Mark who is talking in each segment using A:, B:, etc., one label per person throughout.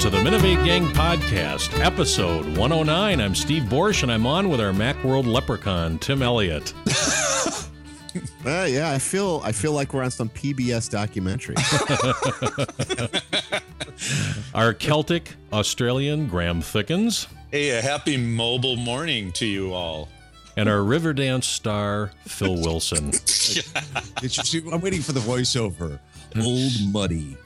A: to the Minovate Gang Podcast, episode 109. I'm Steve Borsch, and I'm on with our Macworld leprechaun, Tim Elliott.
B: Yeah, I feel like we're on some PBS documentary.
A: Our Celtic Australian, Graham Thickens.
C: Hey, a happy mobile morning to you all.
A: And our Riverdance star, Phil Wilson.
D: I'm waiting for the voiceover. Old Muddy.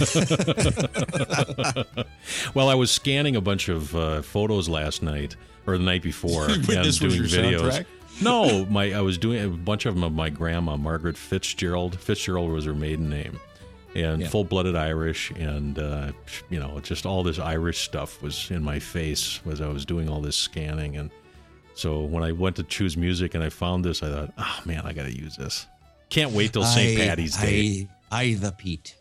A: Well, I was scanning a bunch of photos last night, or the night before, and
D: This was
A: doing
D: your
A: videos.
D: soundtrack?
A: No, I was doing a bunch of them of my grandma, Margaret Fitzgerald. Fitzgerald was her maiden name. And full-blooded Irish, and, just all this Irish stuff was in my face as I was doing all this scanning. And so when I went to choose music and I found this, I thought, oh, man, I got to use this. Can't wait till St. Paddy's Day.
D: I the Pete.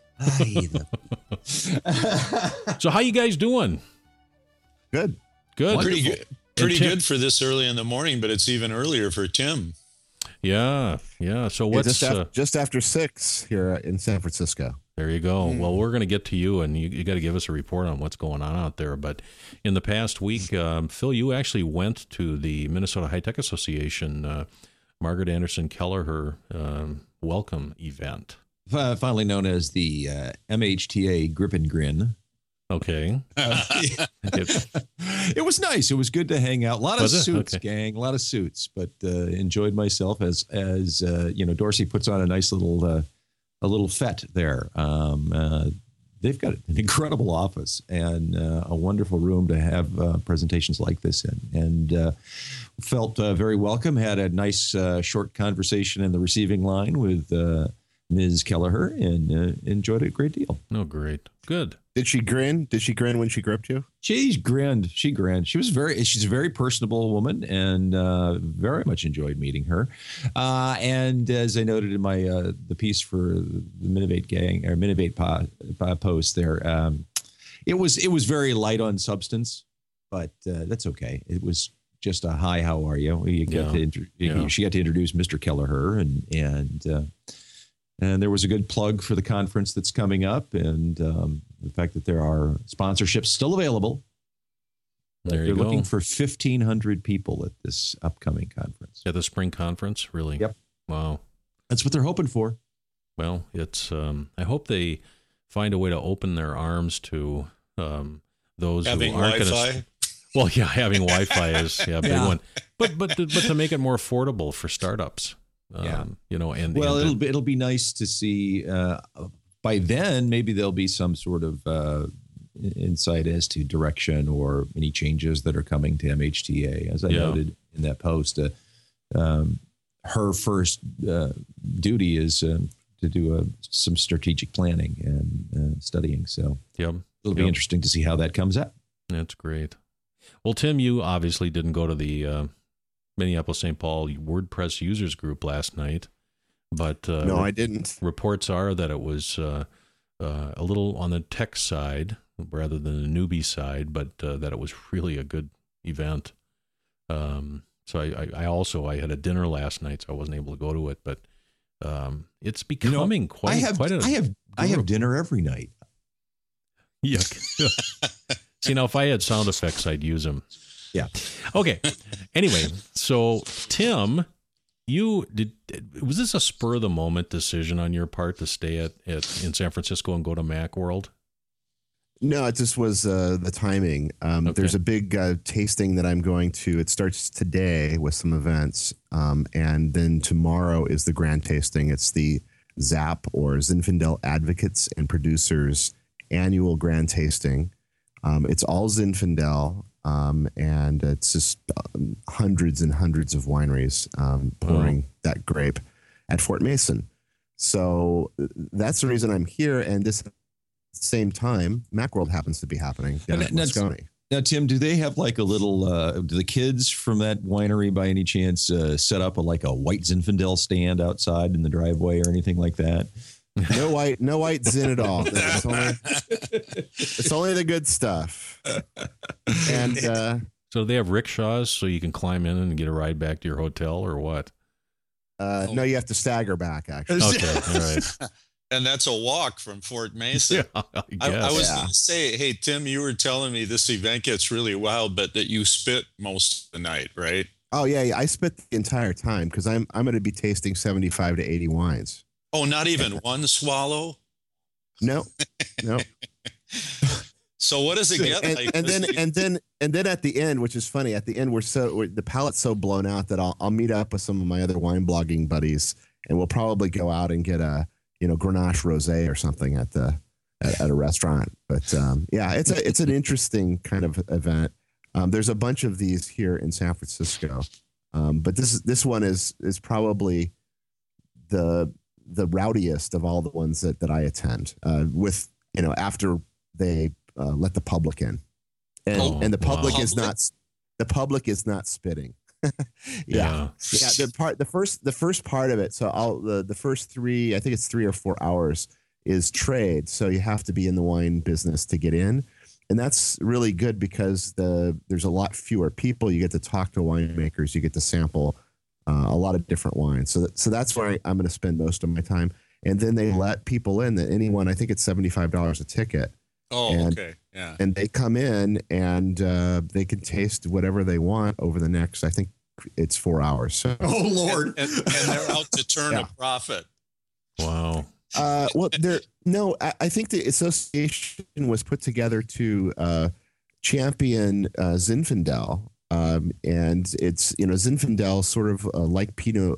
A: So how you guys doing?
B: Good.
A: Good.
C: Pretty good. Pretty
A: Tim-
C: good for this early in the morning, but it's even earlier for Tim.
A: Yeah. So what's...
B: just after 6 here in San Francisco.
A: There you go. Well, we're going to get to you, and you got to give us a report on what's going on out there. But in the past week, Phil, you actually went to the Minnesota High Tech Association, Margaret Anderson Kelleher welcome event.
D: Finally known as the MHTA Grip and Grin.
A: Okay.
D: It was nice. It was good to hang out. A lot of suits, gang. A lot of suits, but enjoyed myself as Dorsey puts on a nice little fete there. They've got an incredible office and a wonderful room to have presentations like this in, and felt very welcome. Had a nice short conversation in the receiving line with Ms. Kelleher, and enjoyed it a great deal.
A: Oh, great. Good.
B: Did she grin? Did she grin when she gripped you?
D: She grinned. She's a very personable woman, and very much enjoyed meeting her. And as I noted in my the piece for the Minovate Gang or Minovate post there, it was very light on substance, but that's okay. It was just a hi, how are you? She got to introduce Mr. Kelleher, and there was a good plug for the conference that's coming up, and the fact that there are sponsorships still available.
A: There you go.
D: They're looking for 1,500 people at this upcoming conference.
A: At the spring conference, really?
D: Yep.
A: Wow.
D: That's what they're hoping for.
A: Well, it's. I hope they find a way to open their arms to those
C: Having
A: who aren't going
C: Wi-Fi?
A: to. Well, yeah, having Wi-Fi is a big one, but to make it more affordable for startups.
D: It'll be nice to see. By then, maybe there'll be some sort of insight as to direction or any changes that are coming to MHTA. As I noted in that post, her first duty is to do some strategic planning and studying. So it'll be interesting to see how that comes out.
A: That's great. Well, Tim, you obviously didn't go to the Minneapolis-St. Paul WordPress users group last night, but
B: no, I didn't.
A: Reports are that it was a little on the tech side rather than the newbie side, but that it was really a good event. So I had a dinner last night, so I wasn't able to go to it, but it's becoming quite.
D: I have dinner every night.
A: Yuck. See, now if I had sound effects, I'd use them.
D: Yeah.
A: Okay. Anyway, so Tim, was this a spur of the moment decision on your part to stay in San Francisco and go to Macworld?
B: No, it just was the timing. There's a big tasting that I'm going to. It starts today with some events, and then tomorrow is the grand tasting. It's the ZAP, or Zinfandel Advocates and Producers annual grand tasting. It's all Zinfandel. And it's just hundreds and hundreds of wineries pouring that grape at Fort Mason. So that's the reason I'm here. And this same time, Macworld happens to be happening down in Moscone.
D: Now, Tim, do they have like a little? Do the kids from that winery, by any chance, set up a white Zinfandel stand outside in the driveway or anything like that?
B: No white Zin at all. It's only the good stuff. And
A: so they have rickshaws, so you can climb in and get a ride back to your hotel, or what?
B: No, you have to stagger back. Actually,
A: okay, all right.
C: And that's a walk from Fort Mason.
A: Yeah,
C: I was going to say, hey, Tim, you were telling me this event gets really wild, but that you spit most of the night, right?
B: Oh yeah, I spit the entire time because I'm going to be tasting 75 to 80 wines.
C: Oh, not even one swallow?
B: No.
C: So what does it get like?
B: And then at the end, which is funny, at the end the palate's so blown out that I'll meet up with some of my other wine blogging buddies, and we'll probably go out and get a Grenache rosé or something at a restaurant. But yeah, it's an interesting kind of event. There's a bunch of these here in San Francisco, but this one is probably the rowdiest of all the ones that I attend. With after they let the public in, and the public is not spitting. yeah. The first part of it. So the first 3, I think it's 3 or 4 hours is trade. So you have to be in the wine business to get in. And that's really good because there's a lot fewer people. You get to talk to winemakers. You get to sample a lot of different wines. So that's where I'm going to spend most of my time. And then they let people in. That anyone, I think it's $75 a ticket.
C: Oh, okay, yeah.
B: And they come in and they can taste whatever they want over the next, I think it's 4 hours. So.
D: Oh Lord!
C: And they're out to turn a profit.
A: Wow.
B: Well, I think the association was put together to champion Zinfandel, and it's Zinfandel sort of like Pinot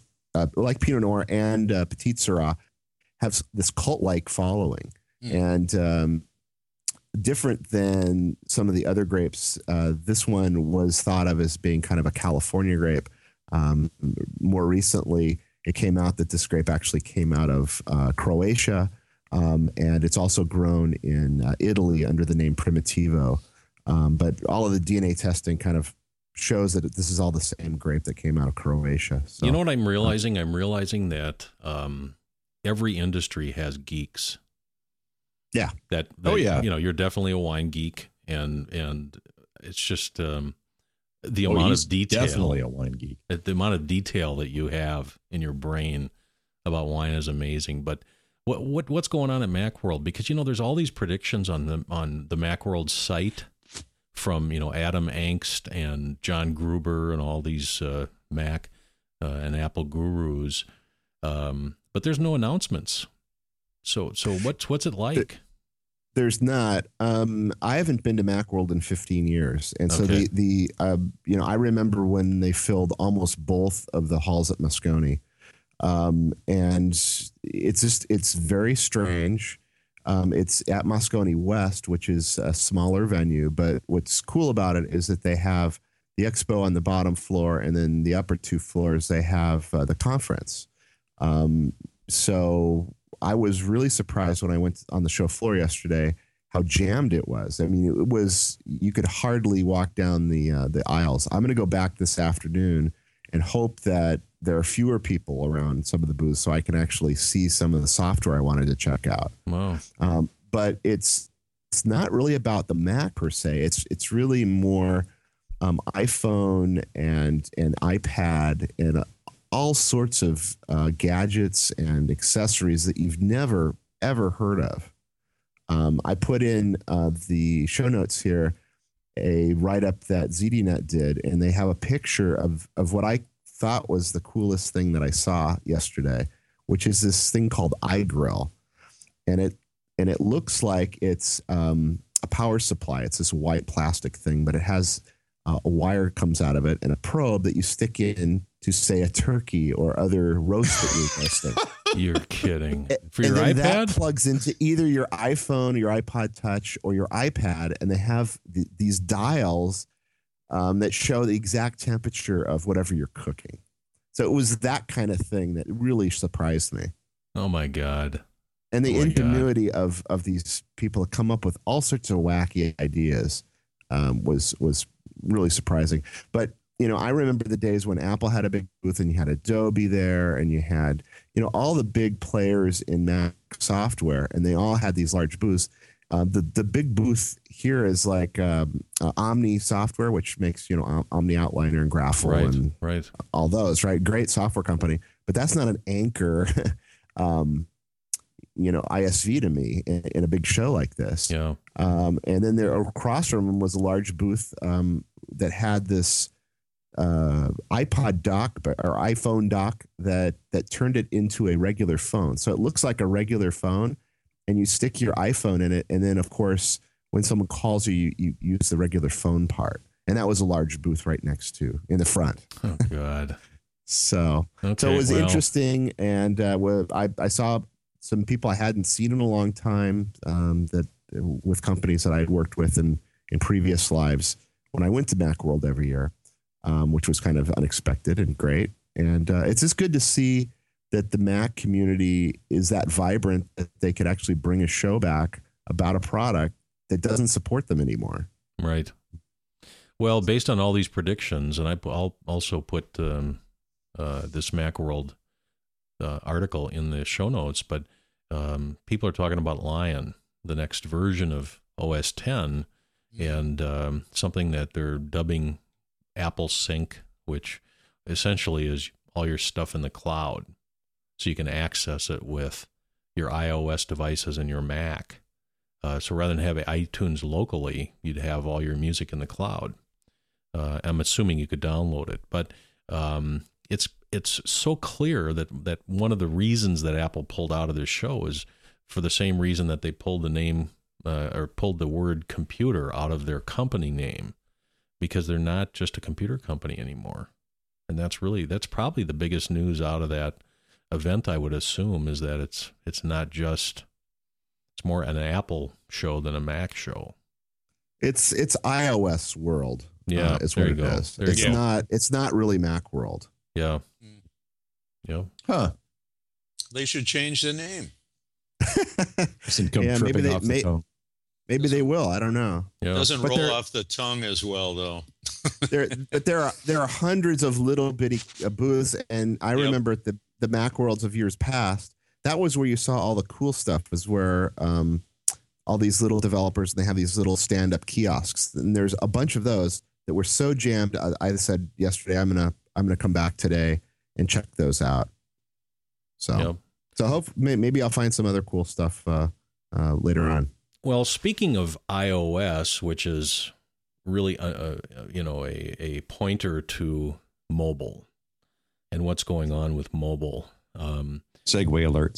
B: Noir and Petit Syrah have this cult-like following, and different than some of the other grapes. This one was thought of as being kind of a California grape. More recently, it came out that this grape actually came out of Croatia, and it's also grown in Italy under the name Primitivo. But all of the DNA testing kind of shows that this is all the same grape that came out of Croatia. So,
A: you know what I'm realizing? I'm realizing that every industry has geeks.
B: Yeah.
A: That you're definitely a wine geek, and it's just the amount of detail.
D: Definitely a wine geek.
A: The amount of detail that you have in your brain about wine is amazing. But what's going on at Macworld? Because there's all these predictions on the Macworld site from Adam Angst and John Gruber and all these Mac and Apple gurus, but there's no announcements. So what's it like?
B: There's not. I haven't been to Macworld in 15 years, and so I remember when they filled almost both of the halls at Moscone, and it's very strange. It's at Moscone West, which is a smaller venue, but what's cool about it is that they have the expo on the bottom floor, and then the upper 2 floors they have the conference. So I was really surprised when I went on the show floor yesterday how jammed it was. I mean, you could hardly walk down the aisles. I'm going to go back this afternoon and hope that there are fewer people around some of the booths so I can actually see some of the software I wanted to check out.
A: Wow.
B: But it's not really about the Mac per se. It's really more iPhone and iPad and all sorts of gadgets and accessories that you've never, ever heard of. I put in the show notes here a write-up that ZDNet did, and they have a picture of what I thought was the coolest thing that I saw yesterday, which is this thing called iGrill. And it looks like it's a power supply. It's this white plastic thing, but it has a wire comes out of it and a probe that you stick in to, say, a turkey or other roast that you're roasting.
A: You're kidding. For
B: your
A: iPad?
B: That plugs into either your iPhone, your iPod Touch, or your iPad, and they have these dials that show the exact temperature of whatever you're cooking. So it was that kind of thing that really surprised me.
A: Oh, my God.
B: And the ingenuity of these people to come up with all sorts of wacky ideas was really surprising. But, I remember the days when Apple had a big booth and you had Adobe there and you had, all the big players in Mac software, and they all had these large booths. The big booth here is like Omni Software, which makes, Omni Outliner and Graphel and all those, right? Great software company, but that's not an anchor ISV to me in a big show like this.
A: Yeah.
B: And then there across from him was a large booth that had this iPod dock or iPhone dock that turned it into a regular phone. So it looks like a regular phone, and you stick your iPhone in it, and then of course when someone calls you, you use the regular phone part. And that was a large booth right next to in the front.
A: Oh God.
B: So it was interesting, and I saw some people I hadn't seen in a long time that with companies that I had worked with in previous lives when I went to Macworld every year, which was kind of unexpected and great. And it's just good to see that the Mac community is that vibrant that they could actually bring a show back about a product that doesn't support them anymore.
A: Right. Well, based on all these predictions, and I'll also put this Macworld article in the show notes, but people are talking about Lion, the next version of OS X, and something that they're dubbing Apple Sync, which essentially is all your stuff in the cloud, so you can access it with your iOS devices and your Mac. So rather than have iTunes locally, you'd have all your music in the cloud. I'm assuming you could download it, but it's so clear that one of the reasons that Apple pulled out of this show is for the same reason that they pulled the name or pulled the word computer out of their company name, because they're not just a computer company anymore. And that's probably the biggest news out of that event, I would assume, is that it's not just, it's more an Apple show than a Mac show.
B: It's iOS world.
A: Yeah,
B: is what it is. It's not really Mac world.
A: Yeah. Yeah.
D: Huh.
C: They should change the name.
B: Maybe they will. I don't know.
C: Yeah. Doesn't roll off the tongue as well, though.
B: there are hundreds of little bitty booths, and I remember at the Macworlds of years past, that was where you saw all the cool stuff. Was where all these little developers, and they have these little stand-up kiosks, and there's a bunch of those that were so jammed. I said yesterday, I'm gonna come back today and check those out. So maybe I'll find some other cool stuff later on.
A: Well, speaking of iOS, which is really a pointer to mobile and what's going on with mobile.
D: Segue alert.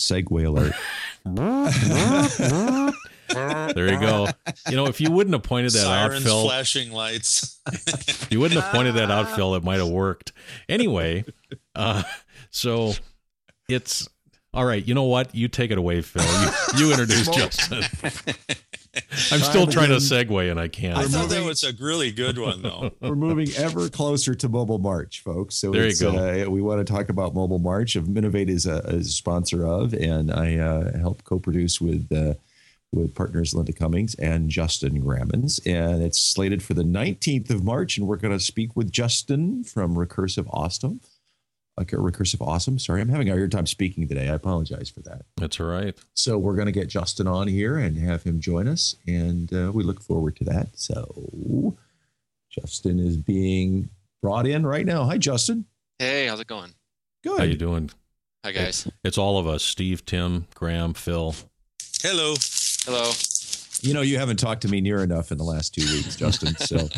A: There you go. If you wouldn't have pointed that
C: Sirens,
A: out, Phil.
C: Flashing lights.
A: If you wouldn't have pointed that out, Phil, it might have worked. Anyway, so it's all right. You know what? You take it away, Phil. You introduce Justin. I'm still trying to segue, and I can't.
C: I thought that was a really good one, though.
D: We're moving ever closer to Mobile March, folks. So
A: there you go.
D: We want to talk about Mobile March. Minnovate is a sponsor of, and I help co-produce with partners Linda Cummings and Justin Grammons. And it's slated for the 19th of March, and we're going to speak with Justin from Recursive Awesome. Sorry, I'm having a hard time speaking today. I apologize for that.
A: That's all right.
D: So we're going to get Justin on here and have him join us, and we look forward to that. So Justin is being brought in right now. Hi, Justin.
E: Hey, how's it going?
D: Good.
A: How you doing?
E: Hi, guys.
A: It's all of us: Steve, Tim, Graham, Phil.
C: Hello.
D: You haven't talked to me near enough in the last 2 weeks, Justin. So.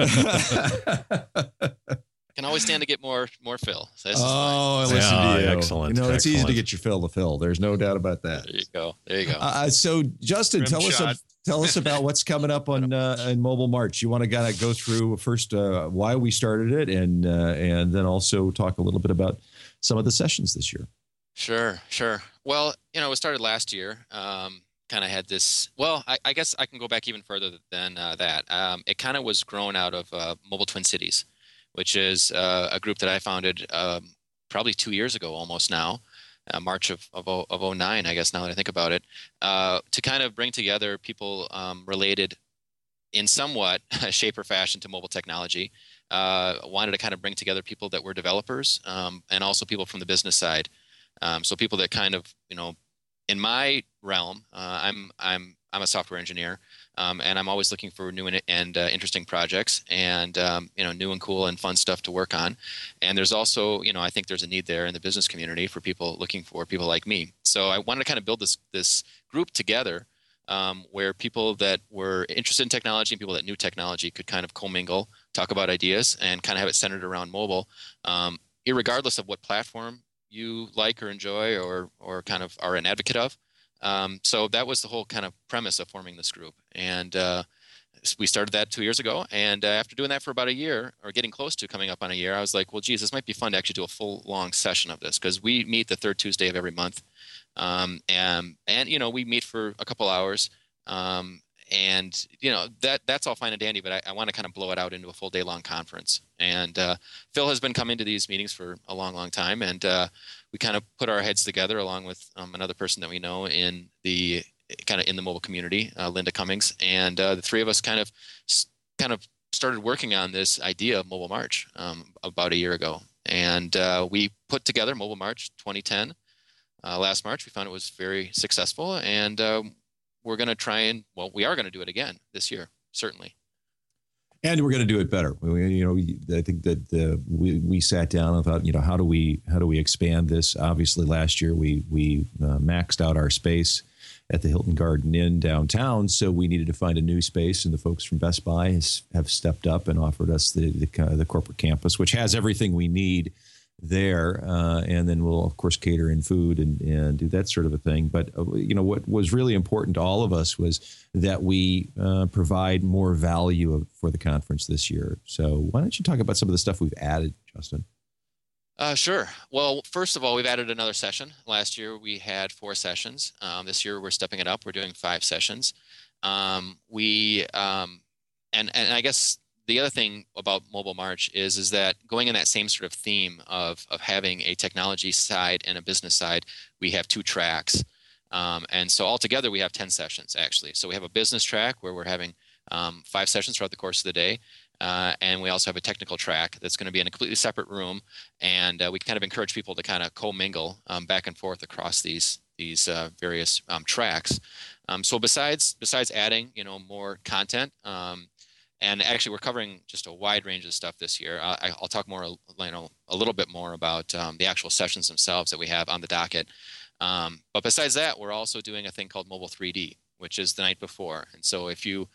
E: Can always stand to get more Phil. So
D: I listen to you.
A: Excellent.
D: It's easy to get your fill to fill. There's no doubt about that.
E: There you go.
D: So, Justin, tell us about what's coming up on Mobile March. You want to kind of go through first why we started it, and then also talk a little bit about some of the sessions this year.
E: Sure. Well, it started last year. Kind of had this. Well, I guess I can go back even further than that. It kind of was grown out of Mobile Twin Cities, which is a group that I founded probably 2 years ago almost now, March of 09, I guess, now that I think about it, to kind of bring together people related in somewhat shape or fashion to mobile technology. Wanted to kind of bring together people that were developers and also people from the business side. So people that kind of, in my realm, I'm a software engineer. And I'm always looking for new and interesting projects, and new and cool and fun stuff to work on. And there's also, I think there's a need there in the business community for people looking for people like me. So I wanted to kind of build this group together, where people that were interested in technology and people that knew technology could kind of commingle, talk about ideas, and kind of have it centered around mobile, irregardless of what platform you like or enjoy or kind of are an advocate of. So that was the whole kind of premise of forming this group. And we started that 2 years ago. And after doing that for about a year, or getting close to coming up on a year, I was like, well, geez, this might be fun to actually do a full long session of this, because we meet the third Tuesday of every month. And we meet for a couple hours. That's all fine and dandy, but I want to kind of blow it out into a full day long conference. And Phil has been coming to these meetings for a long, long time. And we kind of put our heads together along with another person that we know in the mobile community, Linda Cummings. And the three of us kind of started working on this idea of Mobile March about a year ago. And we put together Mobile March 2010 last March. We found it was very successful, and we're going to we are going to do it again this year, certainly.
D: And we're going to do it better. I think that we sat down and thought, how do we expand this? Obviously, last year we maxed out our space at the Hilton Garden Inn downtown, so we needed to find a new space. And the folks from Best Buy have stepped up and offered us the corporate campus, which has everything we need there, and then we'll of course cater in food and do that sort of a thing. But what was really important to all of us was that we provide more value for the conference this year. So why don't you talk about some of the stuff we've added, Justin?
E: Sure. Well, first of all, we've added another session. Last year we had 4 sessions. This year we're stepping it up. We're doing 5 sessions. And I guess the other thing about Mobile March is that going in that same sort of theme of having a technology side and a business side, we have 2 tracks. And so altogether we have 10 sessions, actually. So we have a business track where we're having 5 sessions throughout the course of the day. And we also have a technical track that's going to be in a completely separate room. And we kind of encourage people to kind of commingle back and forth across these various tracks. So besides adding, more content, and actually, we're covering just a wide range of stuff this year. I'll talk more, a little bit more about the actual sessions themselves that we have on the docket. But besides that, we're also doing a thing called Mobile 3D, which is the night before. And so if you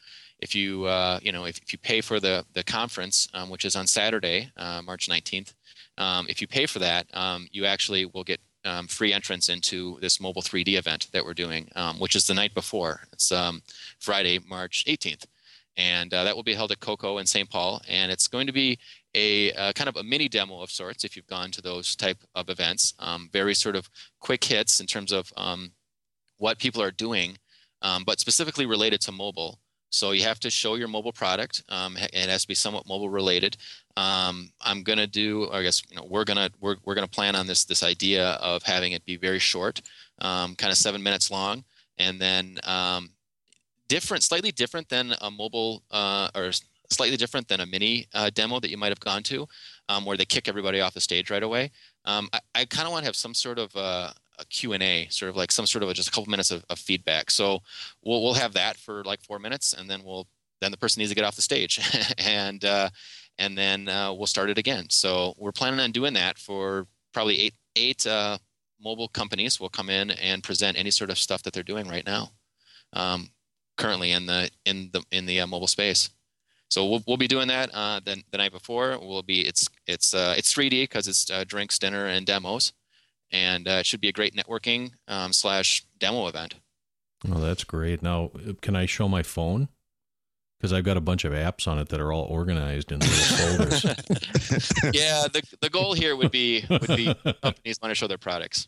E: pay for the conference, which is on Saturday, March 19th, if you pay for that, you actually will get free entrance into this Mobile 3D event that we're doing, which is the night before. It's Friday, March 18th. And that will be held at Coco in St. Paul. And it's going to be a kind of a mini demo of sorts if you've gone to those type of events. Very sort of quick hits in terms of what people are doing, but specifically related to mobile. So you have to show your mobile product. It has to be somewhat mobile related. I'm going to do, or I guess, we're going to plan on this idea of having it be very short, kind of 7 minutes long, and then slightly different than a mobile or slightly different than a mini demo that you might have gone to, where they kick everybody off the stage right away. I kind of want to have some sort of a Q&A, sort of like some sort of just a couple minutes of feedback. So we'll have that for like 4 minutes, and then the person needs to get off the stage, and then we'll start it again. So we're planning on doing that for probably eight mobile companies will come in and present any sort of stuff that they're doing right now. Currently in the mobile space. So we'll be doing that the night before. It's 3D because it's drinks, dinner, and demos, and it should be a great networking / demo event.
A: Oh, that's great. Now, can I show my phone? Because I've got a bunch of apps on it that are all organized in those folders.
E: Yeah, the goal here would be companies want to show their products.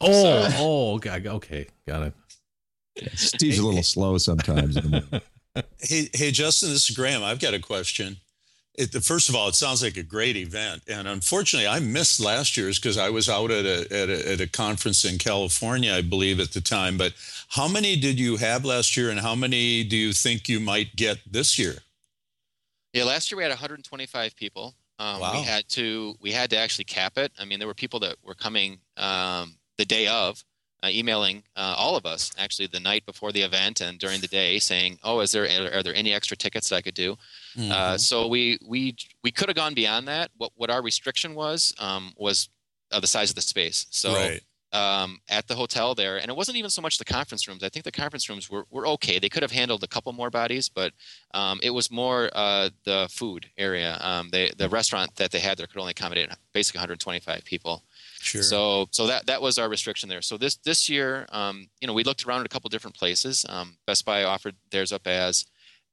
A: Okay, got it.
D: Steve's a little slow sometimes.
C: Hey, Justin, this is Graham. I've got a question. First of all, it sounds like a great event. And unfortunately, I missed last year's because I was out at a conference in California, I believe, at the time. But how many did you have last year, and how many do you think you might get this year?
E: Yeah, last year we had 125 people. Wow. We had to actually cap it. I mean, there were people that were coming the day of, emailing all of us actually the night before the event and during the day saying, "Oh, are there any extra tickets that I could do?" So we could have gone beyond that. What our restriction was the size of the space. So.
C: Right.
E: At the hotel there, and it wasn't even so much the conference rooms. I think the conference rooms were okay. They could have handled a couple more bodies, but it was more the food area. The restaurant that they had there could only accommodate basically 125 people.
C: Sure.
E: So that was our restriction there. So this year, we looked around at a couple different places. Best Buy offered theirs up as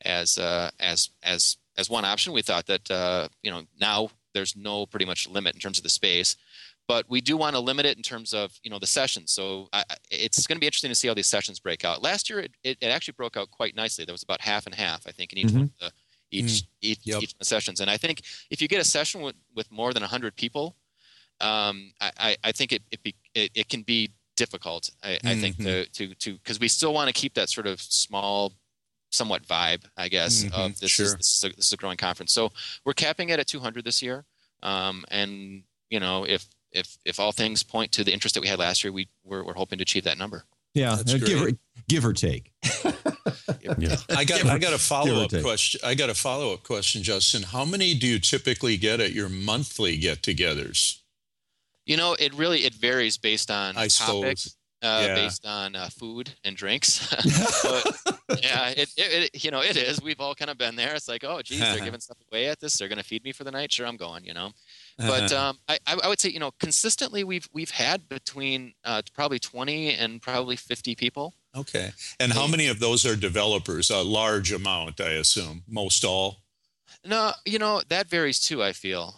E: one option. We thought that now there's no pretty much limit in terms of the space. But we do want to limit it in terms of, the sessions. So it's going to be interesting to see how these sessions break out. Last year, it actually broke out quite nicely. There was about half and half, I think, in each one of the each of the sessions. And I think if you get a session with more than 100 people, I think it can be difficult. I think to because we still want to keep that sort of small, somewhat vibe, I guess, of this. Sure. This is a growing conference. So we're capping it at 200 this year, and if all things point to the interest that we had last year, we're hoping to achieve that number.
D: Yeah, give or take.
C: Yeah. I got a follow-up question. I got a follow-up question, Justin. How many do you typically get at your monthly get-togethers?
E: It varies based on topic, based on food and drinks. Yeah, it is. We've all kind of been there. It's like, oh, geez, they're giving stuff away at this. They're going to feed me for the night. Sure, I'm going. But I would say, consistently we've had between probably 20 and probably 50 people.
C: Okay. And how many of those are developers? A large amount, I assume. Most all?
E: No, that varies too, I feel.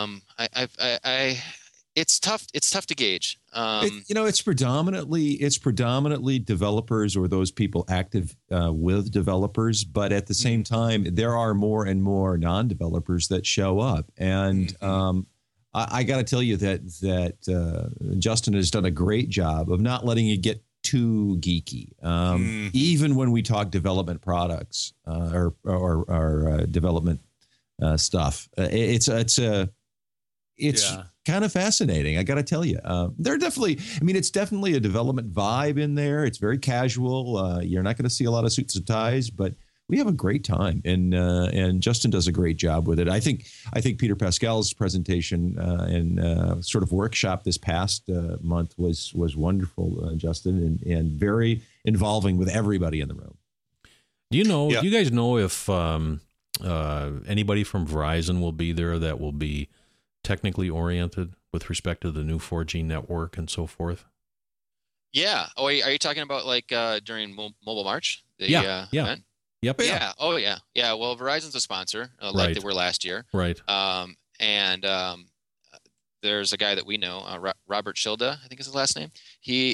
E: It's tough to gauge.
D: It's predominantly developers or those people active with developers, but at the same time, there are more and more non-developers that show up. And I got to tell you that Justin has done a great job of not letting it get too geeky. Even when we talk development products or development stuff, it's kind of fascinating. I got to tell you, it's definitely a development vibe in there. It's very casual. You're not going to see a lot of suits and ties, but we have a great time, and Justin does a great job with it. I think Peter Pascal's presentation and sort of workshop this past month was wonderful, Justin, and very involving with everybody in the room.
A: Do you guys know if anybody from Verizon will be there that will be technically oriented with respect to the new 4G network and so forth?
E: Yeah. Oh, are you talking about like during Mobile March? Event?
A: Yep.
E: Yeah. Oh, yeah. Yeah. Well, Verizon's a sponsor, like they were last year.
A: Right.
E: And there's a guy that we know, Robert Schilda, I think is his last name. He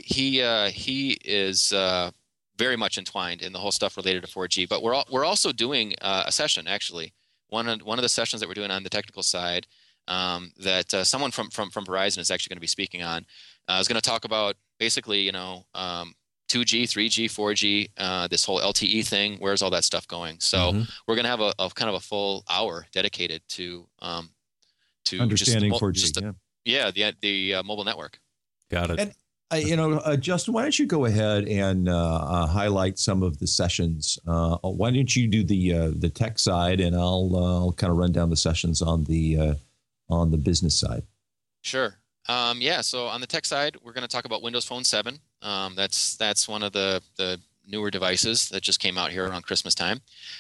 E: is very much entwined in the whole stuff related to 4G. But we're also doing a session, actually. One of the sessions that we're doing on the technical side that someone from Verizon is actually going to be speaking on is going to talk about basically, 2G, 3G, 4G, this whole LTE thing. Where's all that stuff going? So we're going to have a kind of a full hour dedicated to
D: understanding 4G.
E: The mobile network.
A: Got it.
D: And Justin, why don't you go ahead and highlight some of the sessions? Why don't you do the tech side, and I'll kind of run down the sessions on the business side.
E: Sure. So on the tech side, we're going to talk about Windows Phone 7. That's one of the newer devices that just came out here around Christmas time.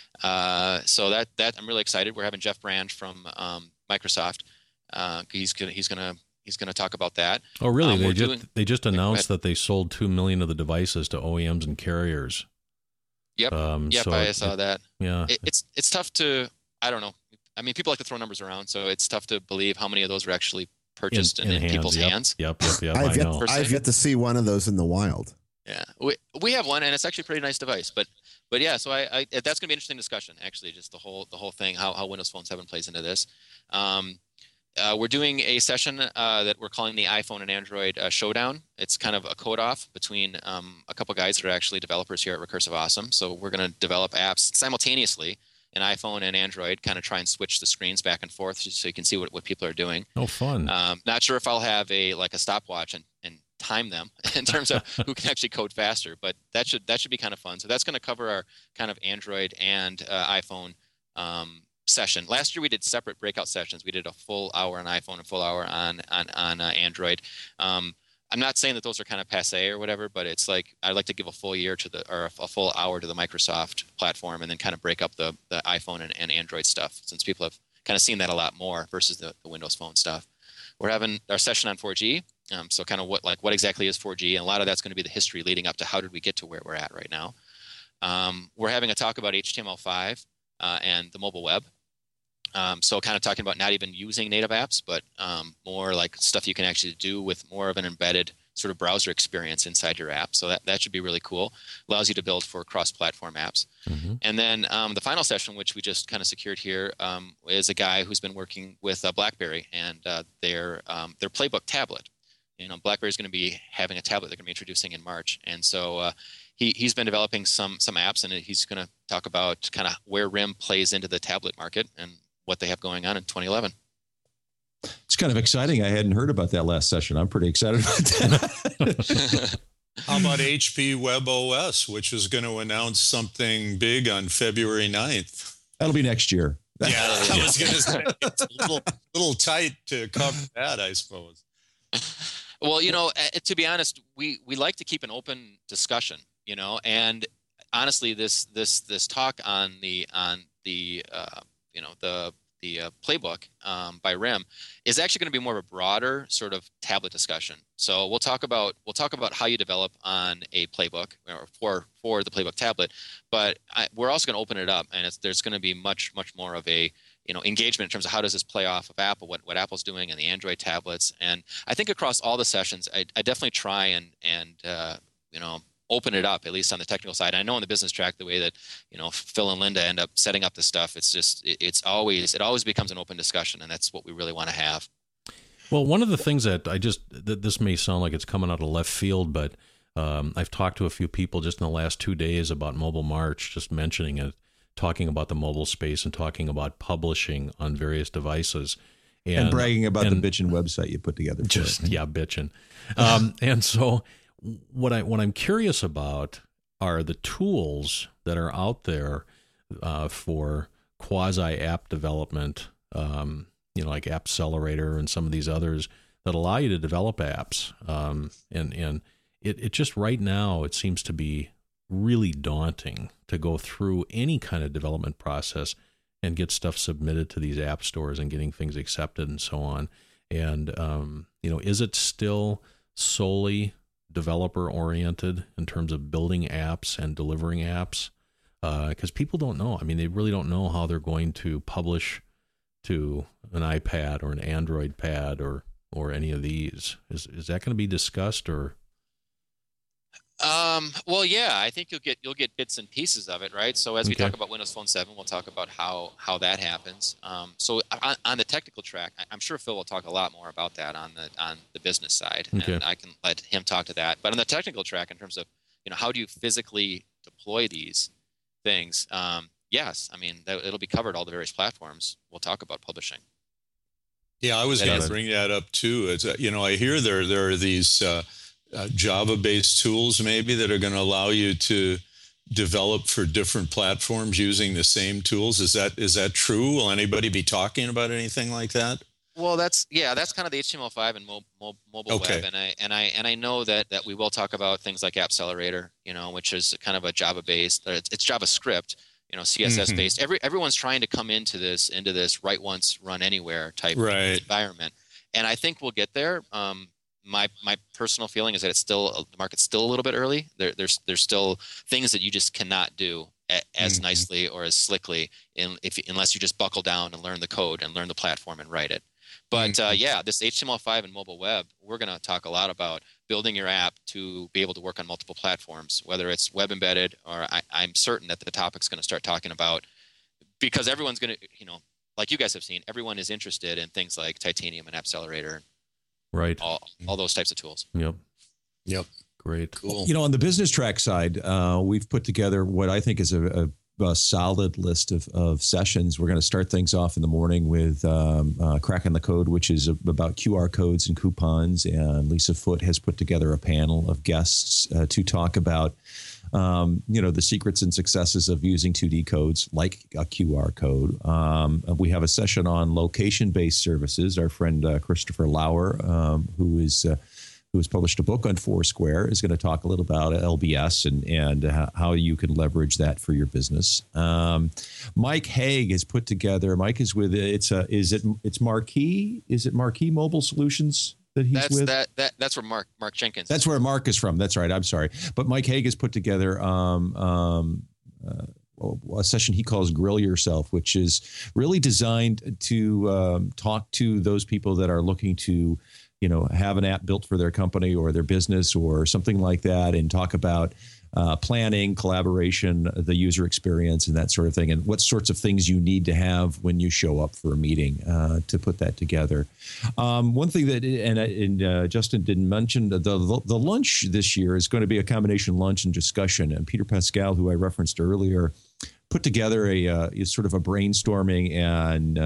E: So that I'm really excited. We're having Jeff Brand from Microsoft. He's going to talk about that.
A: Oh, really? They just announced that they sold 2 million of the devices to OEMs and carriers.
E: Yep. I saw that.
A: Yeah.
E: It's tough to, I don't know. I mean, people like to throw numbers around, so it's tough to believe how many of those were actually purchased in people's hands.
A: Yep.
B: I've yet to see one of those in the wild.
E: Yeah, we have one, and it's actually a pretty nice device. But yeah, so I that's going to be an interesting discussion. Actually, just the whole thing, how Windows Phone 7 plays into this. We're doing a session that we're calling the iPhone and Android Showdown. It's kind of a code-off between a couple guys that are actually developers here at Recursive Awesome. So we're going to develop apps simultaneously in iPhone and Android, kind of try and switch the screens back and forth just so you can see what people are doing.
A: Oh, fun.
E: Not sure if I'll have a stopwatch and time them in terms of who can actually code faster. But that should be kind of fun. So that's going to cover our kind of Android and iPhone session. Last year we did separate breakout sessions. We did a full hour on iPhone, a full hour on Android. I'm not saying that those are kind of passe or whatever, but it's like I'd like to give a full full hour to the Microsoft platform, and then kind of break up the iPhone and Android stuff, since people have kind of seen that a lot more versus the Windows Phone stuff. We're having our session on 4G, so kind of what exactly is 4G, and a lot of that's going to be the history leading up to how did we get to where we're at right now. We're having a talk about HTML5 and the mobile web. So kind of talking about not even using native apps, but more like stuff you can actually do with more of an embedded sort of browser experience inside your app. So that should be really cool. Allows you to build for cross-platform apps. Mm-hmm. And then the final session, which we just kind of secured here, is a guy who's been working with BlackBerry and their Playbook tablet. BlackBerry is going to be having a tablet they're going to be introducing in March. And so he's been developing some apps, and he's going to talk about kind of where RIM plays into the tablet market and what they have going on in 2011.
D: It's kind of exciting. I hadn't heard about that last session. I'm pretty excited about that.
C: How about HP Web OS, which is going to announce something big on February 9th?
D: That'll be next year.
C: Yeah, I was going to say, it's a little tight to cover that, I suppose.
E: Well, to be honest, we like to keep an open discussion, and honestly, this talk on the Playbook by RIM is actually going to be more of a broader sort of tablet discussion. So we'll talk about how you develop on a Playbook or for the Playbook tablet, but we're also going to open it up, and there's going to be much more of a engagement in terms of how does this play off of Apple, what Apple's doing and the Android tablets. And I think across all the sessions, I definitely try and open it up, at least on the technical side. I know on the business track, the way that Phil and Linda end up setting up the stuff, it always becomes an open discussion, and that's what we really want to have.
A: Well, one of the things that this may sound like it's coming out of left field, but I've talked to a few people just in the last 2 days about Mobile March, just mentioning it, talking about the mobile space and talking about publishing on various devices.
D: And bragging about the bitchin' website you put together.
A: Bitchin'. And so what I'm curious about are the tools that are out there for quasi-app development, like AppCelerator and some of these others that allow you to develop apps. And it just right now, it seems to be really daunting to go through any kind of development process and get stuff submitted to these app stores and getting things accepted and so on. And, is it still solely developer oriented in terms of building apps and delivering apps? Because people don't know. I mean, they really don't know how they're going to publish to an iPad or an Android pad or any of these. Is that going to be discussed or?
E: Well, yeah, I think you'll get bits and pieces of it, right? So as we talk about Windows Phone 7, we'll talk about how that happens. So on the technical track, I'm sure Phil will talk a lot more about that on the business side, and I can let him talk to that. But on the technical track, in terms of how do you physically deploy these things? Yes, I mean it'll be covered all the various platforms. We'll talk about publishing.
C: Yeah, I was going to bring that up too. It's I hear there are these Java-based tools maybe that are going to allow you to develop for different platforms using the same tools. Is that true? Will anybody be talking about anything like that?
E: Well, that's kind of the HTML5 and mobile web, and I know that we will talk about things like AppCelerator, which is kind of a Java-based. It's JavaScript, CSS based. Everyone's trying to come into this write once, run anywhere type environment, and I think we'll get there. My personal feeling is that the market's still a little bit early. There's still things that you just cannot do as nicely or as slickly unless you just buckle down and learn the code and learn the platform and write it. But this HTML5 and mobile web, we're going to talk a lot about building your app to be able to work on multiple platforms, whether it's web embedded or I'm certain that the topic's going to start talking about, because everyone's going to, like you guys have seen, everyone is interested in things like Titanium and AppCelerator.
A: Right.
E: All those types of tools.
C: Yep.
A: Great.
C: Cool.
D: On the business track side, we've put together what I think is a solid list of sessions. We're going to start things off in the morning with Cracking the Code, which is about QR codes and coupons. And Lisa Foote has put together a panel of guests to talk about the secrets and successes of using 2D codes like a QR code. We have a session on location-based services. Our friend Christopher Lauer, who has published a book on Foursquare, is going to talk a little about LBS and how you can leverage that for your business. Mike Haig has put together. Mike is with it's Marquee. Is it Marquee Mobile Solutions?
E: That's where Mark Jenkins.
D: That's where Mark is from. That's right. I'm sorry, but Mike Haig has put together a session he calls "Grill Yourself," which is really designed to talk to those people that are looking to, have an app built for their company or their business or something like that, and talk about planning, collaboration, the user experience, and that sort of thing, and what sorts of things you need to have when you show up for a meeting to put that together. One thing that Justin didn't mention, the lunch this year is going to be a combination lunch and discussion. And Peter Pascal, who I referenced earlier, put together a sort of a brainstorming and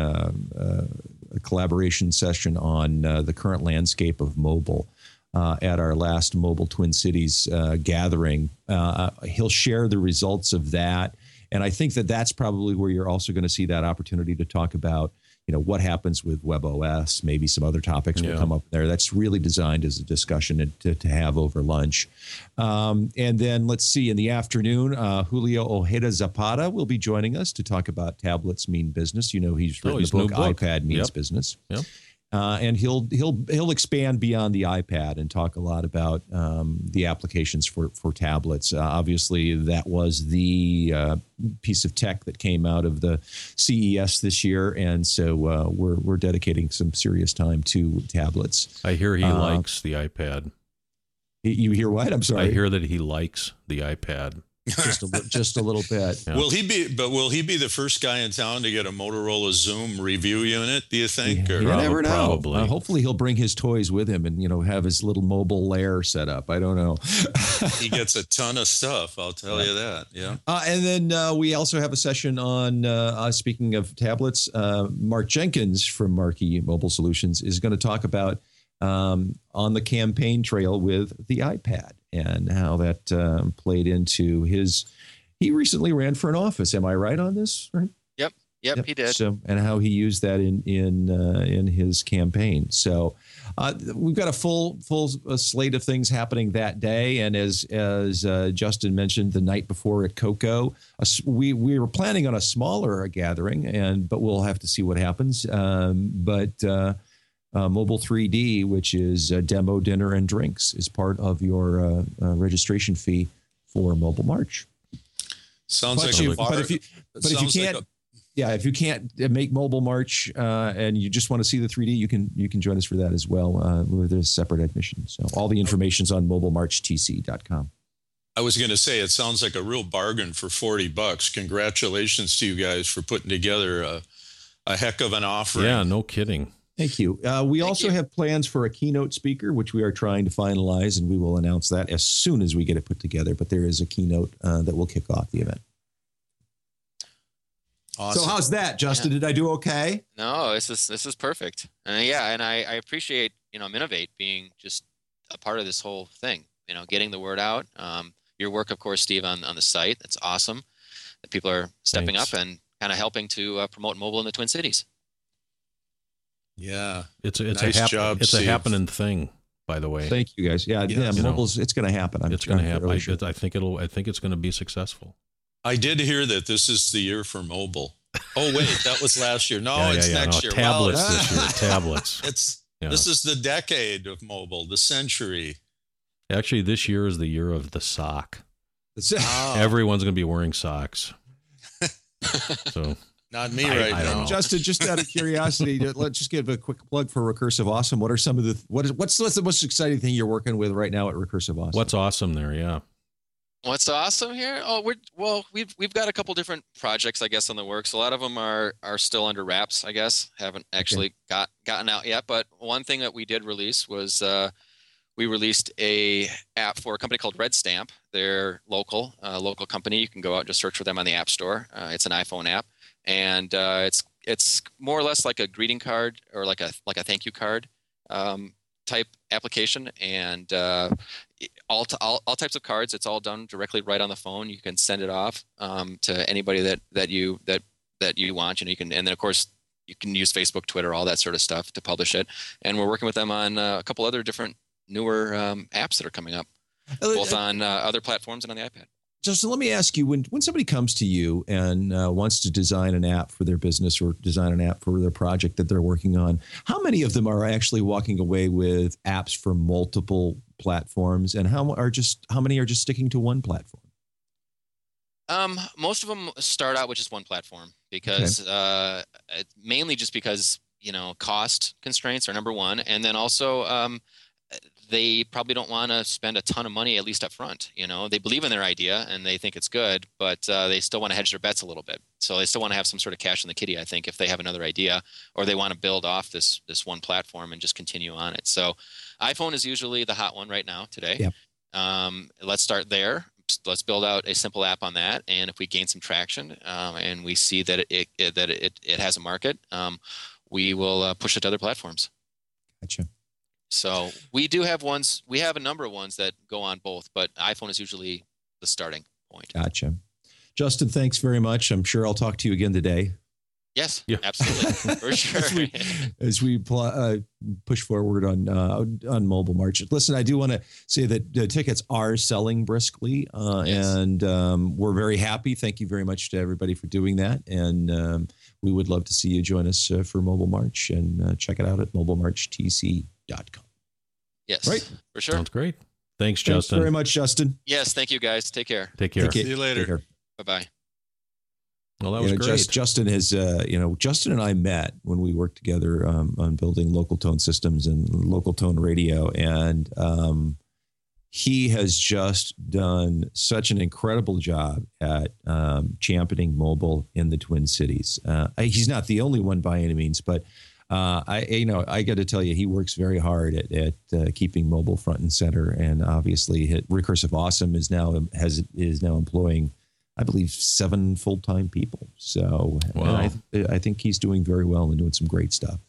D: a collaboration session on the current landscape of mobile. At our last Mobile Twin Cities gathering. He'll share the results of that. And I think that that's probably where you're also going to see that opportunity to talk about, what happens with WebOS, maybe some other topics will come up there. That's really designed as a discussion to have over lunch. And then let's see, in the afternoon, Julio Ojeda Zapata will be joining us to talk about Tablets Mean Business. He's written the book iPad Means Business. Yep. And he'll expand beyond the iPad and talk a lot about the applications for tablets. Obviously, that was the piece of tech that came out of the CES this year, and so we're dedicating some serious time to tablets.
A: I hear he likes the iPad.
D: You hear what? I'm sorry.
A: I hear that he likes the iPad.
D: Just a little bit.
C: Yeah. Will he be the first guy in town to get a Motorola Xoom review unit, do you think?
D: You never know. Probably. Hopefully he'll bring his toys with him and, have his little mobile lair set up. I don't know.
C: He gets a ton of stuff, I'll tell you that. Yeah.
D: And then we also have a session on, speaking of tablets, Mark Jenkins from Marquee Mobile Solutions is going to talk about on the campaign trail with the iPad and how that played into he recently ran for an office. Am I right on this? Right?
E: Yep, he did.
D: So, and how he used that in his campaign. So we've got a full slate of things happening that day. And as Justin mentioned, the night before at Coco, we were planning on a smaller gathering, but we'll have to see what happens. Mobile 3D, which is a demo dinner and drinks, is part of your registration fee for Mobile March.
C: Sounds like a bar.
D: But if you can't make Mobile March and you just want to see the 3D, you can join us for that as well with a separate admission. So all the information's on mobilemarchtc.com.
C: I was going to say, it sounds like a real bargain for $40. Congratulations to you guys for putting together a heck of an offering.
A: Yeah, no kidding.
D: Thank you. We also have plans for a keynote speaker, which we are trying to finalize, and we will announce that as soon as we get it put together. But there is a keynote that will kick off the event. Awesome. So how's that, Justin? Did I do okay?
E: No, this is perfect. And I appreciate Minovate being just a part of this whole thing. Getting the word out. Your work, of course, Steve, on the site. That's awesome. That people are stepping up and kind of helping to promote mobile in the Twin Cities.
C: Yeah,
A: it's nice job. It's a happening thing, by the way.
D: Thank you, guys. Yeah, mobile's it's going to happen.
A: It's going to happen. I think it's going to be successful.
C: I did hear that this is the year for mobile. Oh wait, that was last year. No, it's next year.
A: Tablets this year. Tablets.
C: This is the decade of mobile, the century.
A: Actually, this year is the year of the sock. Everyone's going to be wearing socks. So.
C: Not me right now.
D: Justin, just out of curiosity, let's just give a quick plug for Recursive Awesome. What are some of what's the most exciting thing you're working with right now at Recursive Awesome?
A: What's awesome there? Yeah.
E: What's awesome here? Oh, we've got a couple different projects, I guess, on the works. A lot of them are still under wraps, I guess. Haven't actually gotten out yet. But one thing that we did release was we released a app for a company called Red Stamp. They're local company. You can go out and just search for them on the App Store. It's an iPhone app, and it's more or less like a greeting card or like a thank you card type application, and all types of cards. It's all done directly right on the phone. You can send it off to anybody that you want. You can, and then of course you can use Facebook, Twitter, all that sort of stuff to publish it. And we're working with them on a couple other different newer apps that are coming up, both on other platforms and on the iPad.
D: Justin, let me ask you, when somebody comes to you and wants to design an app for their business or design an app for their project that they're working on, how many of them are actually walking away with apps for multiple platforms, and how many are just sticking to one platform?
E: Most of them start out with just one platform because mainly just because, cost constraints are number one. And then also they probably don't want to spend a ton of money, at least up front. They believe in their idea and they think it's good, but they still want to hedge their bets a little bit. So they still want to have some sort of cash in the kitty, I think, if they have another idea, or they want to build off this one platform and just continue on it. So iPhone is usually the hot one right now today. Yep. Let's start there. Let's build out a simple app on that, and if we gain some traction and we see that it has a market, we will push it to other platforms.
D: Gotcha.
E: So we do have ones. We have a number of ones that go on both, but iPhone is usually the starting point.
D: Gotcha. Justin, thanks very much. I'm sure I'll talk to you again today.
E: Yes, absolutely, for sure.
D: as we push forward on Mobile March. Listen, I do want to say that the tickets are selling briskly, and we're very happy. Thank you very much to everybody for doing that, and we would love to see you join us for Mobile March, and check it out at mobilemarchtc.com.
E: Yes,
D: right,
E: for sure.
A: Sounds great. Thanks, Justin.
D: Thanks very much, Justin.
E: Yes, thank you, guys. Take care.
A: Take care.
C: See you later.
E: Bye-bye.
A: Well, that was great.
D: Justin has, Justin and I met when we worked together on building Local Tone systems and Local Tone radio. And he has just done such an incredible job at championing mobile in the Twin Cities. He's not the only one by any means, but I got to tell you, he works very hard at keeping mobile front and center. And obviously, Recursive Awesome is now employing, I believe, 7 full-time people. So wow. I think he's doing very well and doing some great stuff.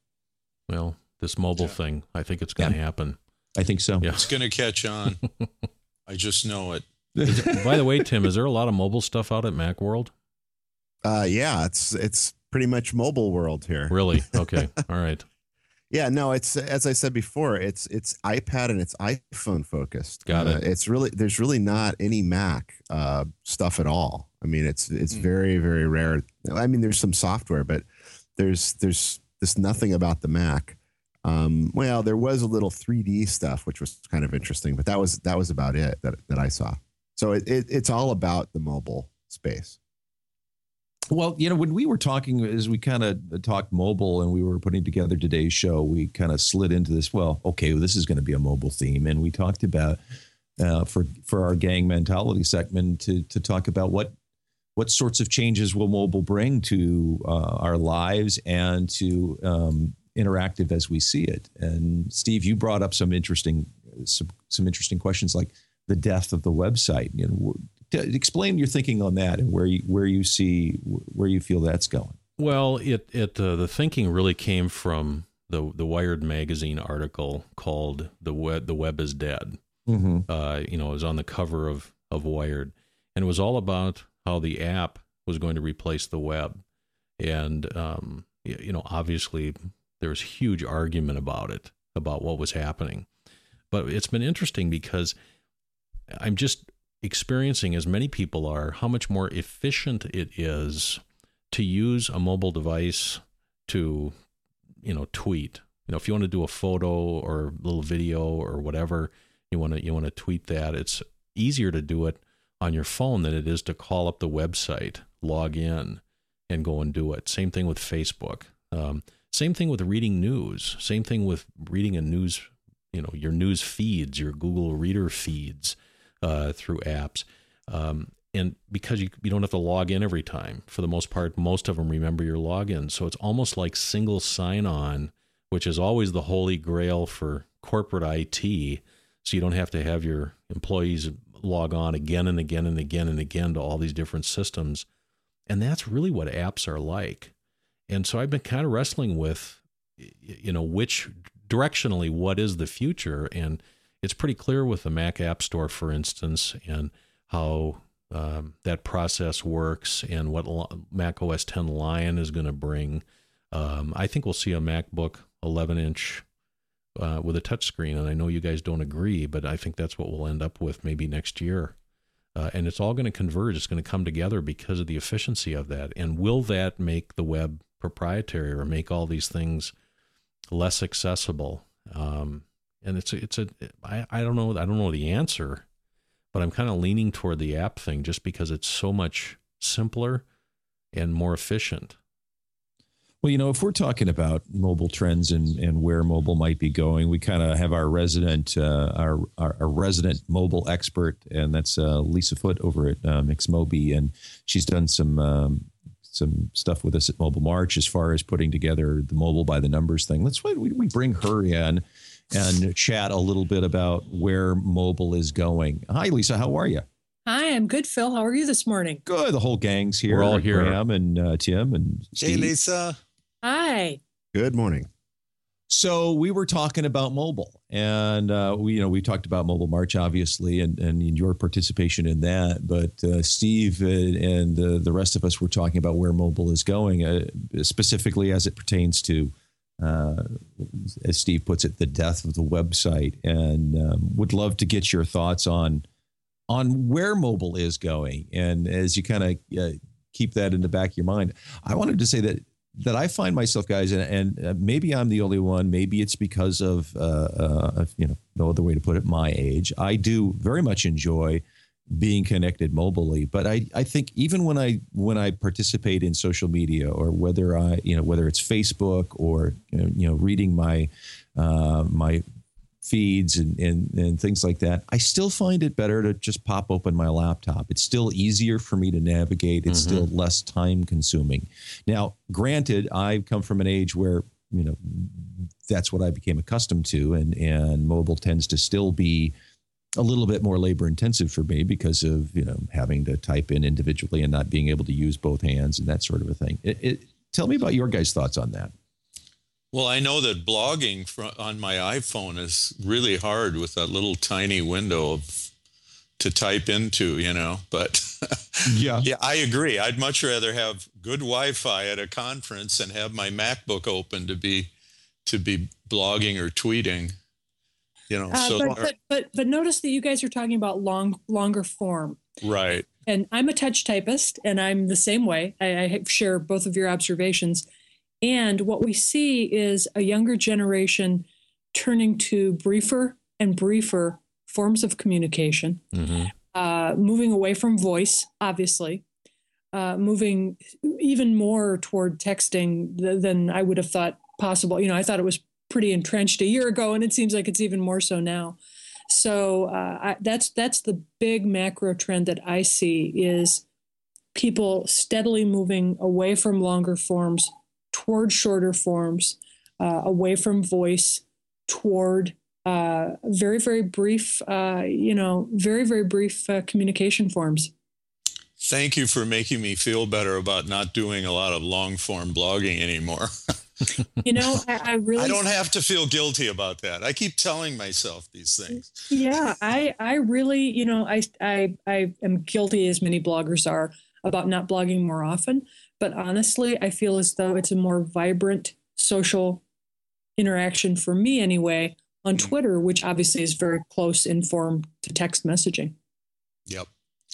A: Well, this mobile thing, I think it's going to happen.
D: I think so.
C: Yeah. It's going to catch on. I just know it.
A: By the way, Tim, is there a lot of mobile stuff out at Macworld?
B: Yeah, it's pretty much mobile world here.
A: Really? Okay. All right.
B: Yeah, no, it's, as I said before, it's iPad and it's iPhone focused.
A: Got it.
B: There's really not any Mac stuff at all. I mean, it's very, very rare. I mean, there's some software, but there's nothing about the Mac. Well, there was a little 3D stuff, which was kind of interesting, but that was about it that I saw. So it's all about the mobile space.
D: Well, when we were talking, as we kind of talked mobile and we were putting together today's show, we kind of slid into this. Well, okay, this is going to be a mobile theme. And we talked about for our gang mentality segment to talk about what sorts of changes will mobile bring to our lives and to interactive as we see it. And Steve, you brought up some interesting questions like the death of the website. Explain your thinking on that and where you feel that's going.
A: Well, the thinking really came from the Wired magazine article called "The Web is Dead." Mm-hmm. It was on the cover of Wired, and it was all about how the app was going to replace the web. And obviously there was huge argument about it, about what was happening. But it's been interesting because I'm just experiencing, as many people are, how much more efficient it is to use a mobile device to, tweet. If you want to do a photo or a little video or whatever, you want to tweet that, it's easier to do it on your phone than it is to call up the website, log in, and go and do it. Same thing with Facebook. Same thing with reading news. Same thing with reading a news, your news feeds, your Google Reader feeds. Through apps. And because you don't have to log in every time, for the most part, most of them remember your login. So it's almost like single sign-on which is always the holy grail for corporate IT. So you don't have to have your employees log on again and again and again and again to all these different systems. And that's really what apps are like. And so I've been kind of wrestling with, which directionally, what is the future? And it's pretty clear with the Mac App Store, for instance, and how that process works and what Mac OS X Lion is going to bring. I think we'll see a MacBook 11-inch with a touchscreen, and I know you guys don't agree, but I think that's what we'll end up with maybe next year. And it's all going to converge. It's going to come together because of the efficiency of that. And will that make the web proprietary or make all these things less accessible? And I don't know the answer, but I'm kind of leaning toward the app thing just because it's so much simpler and more efficient.
D: Well, if we're talking about mobile trends and where mobile might be going, we kind of have our resident mobile expert, and that's Lisa Foote over at Mixmobi, and she's done some stuff with us at Mobile March as far as putting together the mobile by the numbers thing. That's why we bring her in and chat a little bit about where mobile is going. Hi, Lisa. How are you?
F: Hi, I'm good, Phil. How are you this morning?
D: Good. The whole gang's here.
A: We're all here.
D: Graham and Tim and Steve.
C: Hey, Lisa.
F: Hi.
B: Good morning.
D: So we were talking about mobile, and we talked about Mobile March, obviously, and your participation in that. But Steve and the rest of us were talking about where mobile is going, specifically as it pertains to, as Steve puts it, the death of the website. And would love to get your thoughts on where mobile is going. And as you kind of keep that in the back of your mind, I wanted to say that I find myself, guys, and maybe I'm the only one. Maybe it's because of, no other way to put it, my age. I do very much enjoy being connected mobily, but I think even when I participate in social media, or whether it's Facebook or reading my feeds and things like that, I still find it better to just pop open my laptop. It's still easier for me to navigate. It's still less time consuming. Now, granted, I've come from an age where, that's what I became accustomed to. And mobile tends to still be a little bit more labor intensive for me because of, having to type in individually and not being able to use both hands and that sort of a thing. Tell me about your guys' thoughts on that.
C: Well, I know that blogging on my iPhone is really hard with that little tiny window to type into, but yeah, I agree. I'd much rather have good Wi-Fi at a conference and have my MacBook open to be blogging or tweeting,
F: But notice that you guys are talking about longer form.
C: Right.
F: And I'm a touch typist, and I'm the same way. I share both of your observations. And what we see is a younger generation turning to briefer and briefer forms of communication, moving away from voice, obviously, moving even more toward texting than I would have thought possible. I thought it was pretty entrenched a year ago, and it seems like it's even more so now. So that's the big macro trend that I see, is people steadily moving away from longer forms toward shorter forms, away from voice, toward very, very brief, very, very brief communication forms.
C: Thank you for making me feel better about not doing a lot of long form blogging anymore.
F: I
C: don't have to feel guilty about that. I keep telling myself these things.
F: Yeah, I really, I am guilty, as many bloggers are, about not blogging more often. But honestly, I feel as though it's a more vibrant social interaction for me anyway on Twitter, which obviously is very close in form to text messaging.
C: Yep.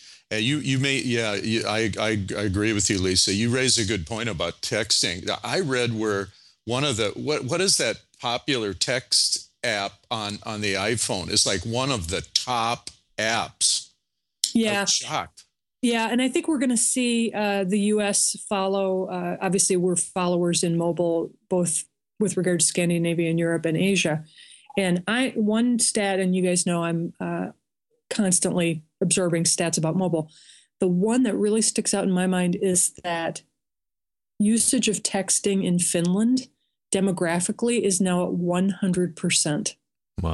C: I agree with you, Lisa. You raised a good point about texting. I read where one of the, what is that popular text app on the iPhone? It's like one of the top apps.
F: Yeah.
C: I'm shocked.
F: Yeah, and I think we're going to see the U.S. follow. Obviously, we're followers in mobile, both with regard to Scandinavia and Europe and Asia. And one stat, and you guys know I'm constantly absorbing stats about mobile. The one that really sticks out in my mind is that usage of texting in Finland demographically is now at 100%.
A: Wow.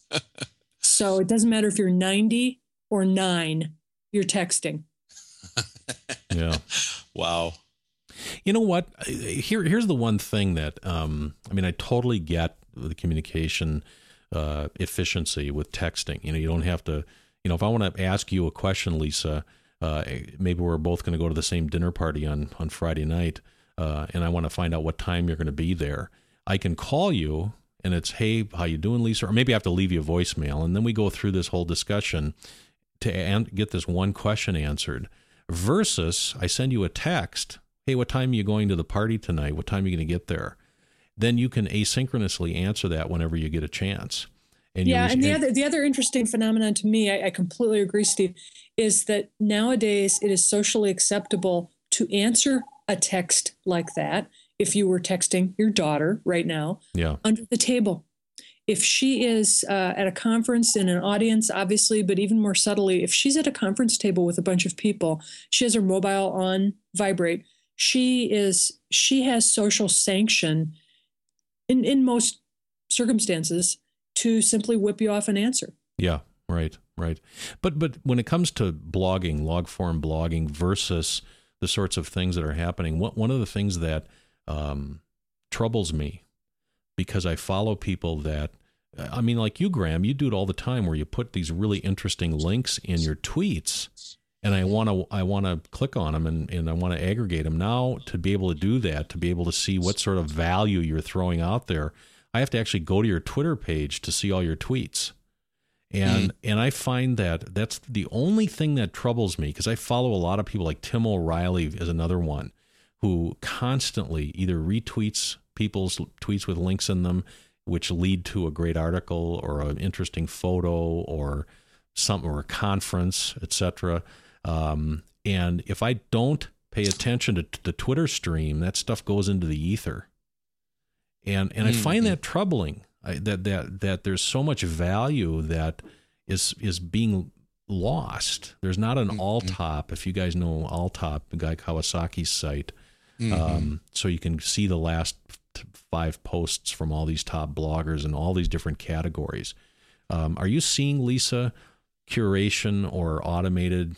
F: So it doesn't matter if you're 90 or 9, you're texting.
A: Yeah.
C: Wow.
A: You know what? Here's the one thing that, I totally get the communication efficiency with texting. You don't have to, if I want to ask you a question, Lisa, maybe we're both going to go to the same dinner party on Friday night, and I want to find out what time you're going to be there. I can call you, and it's, hey, how you doing, Lisa? Or maybe I have to leave you a voicemail, and then we go through this whole discussion to get this one question answered, versus I send you a text, hey, what time are you going to the party tonight? What time are you going to get there? Then you can asynchronously answer that whenever you get a chance. And
F: the other interesting phenomenon to me, I completely agree, Steve, is that nowadays it is socially acceptable to answer a text like that. If you were texting your daughter right now, under the table. If she is at a conference in an audience, obviously, but even more subtly, if she's at a conference table with a bunch of people, she has her mobile on vibrate. She has social sanction in most circumstances to simply whip you off an answer.
A: Yeah, right. But when it comes to blogging, log form blogging versus the sorts of things that are happening, one of the things that troubles me, because I follow people that, like you, Graham, you do it all the time where you put these really interesting links in your tweets, and I want to click on them and I want to aggregate them. Now, to be able to do that, to be able to see what sort of value you're throwing out there, I have to actually go to your Twitter page to see all your tweets. And I find that that's the only thing that troubles me, because I follow a lot of people, like Tim O'Reilly is another one, who constantly either retweets people's tweets with links in them, which lead to a great article or an interesting photo or something, or a conference, etc. And if I don't pay attention to the Twitter stream, that stuff goes into the ether. And I find that troubling, that there's so much value that is being lost. There's not an Alltop, if you guys know Alltop, the Guy Kawasaki's site. So you can see the last 5 posts from all these top bloggers in all these different categories. Are you seeing, Lisa, curation or automated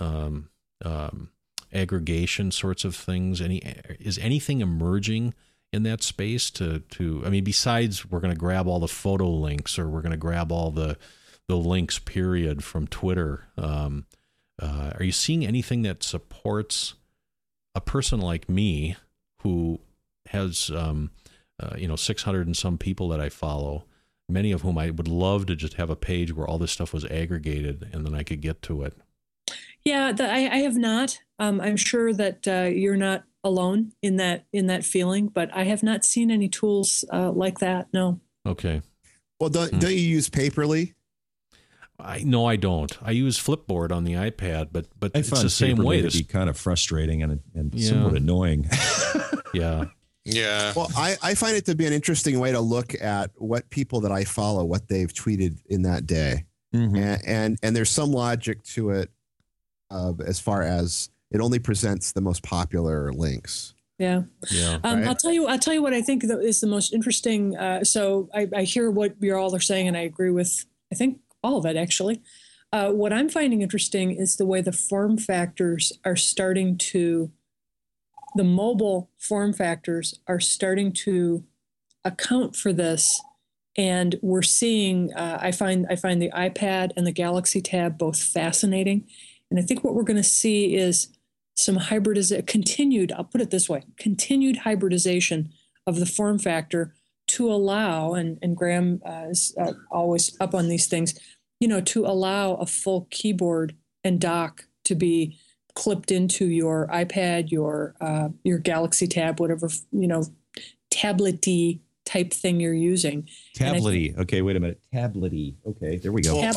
A: aggregation sorts of things? Is anything emerging in that space besides we're going to grab all the photo links, or we're going to grab all the links period from Twitter? Are you seeing anything that supports a person like me who has 600 and some people that I follow, many of whom I would love to just have a page where all this stuff was aggregated and then I could get to it?
F: Yeah, I have not. I'm sure that you're not alone in that feeling, but I have not seen any tools like that. No.
A: Okay.
B: Well, don't you use Paperly?
A: No, I don't. I use Flipboard on the iPad, but
D: I
A: it's the same way.
D: To be kind of frustrating and somewhat annoying.
A: Yeah.
C: Yeah.
B: Well, I find it to be an interesting way to look at what people that I follow, what they've tweeted in that day. And there's some logic to it as far as it only presents the most popular links.
F: Yeah.
A: Right?
F: I'll tell you what I think is the most interesting. So I hear what you all are saying, and I agree with, I think, all of it, actually. What I'm finding interesting is the way the form factors are starting to, the mobile form factors are starting to account for this. And we're seeing, I find the iPad and the Galaxy Tab both fascinating. And I think what we're going to see is some continued hybridization of the form factor to allow, and Graham is always up on these things, to allow a full keyboard and dock to be clipped into your iPad, your Galaxy Tab, whatever, tablet-y type thing you're using.
D: Tablet-y. Okay, wait a minute. Tablet-y. Okay, there we go.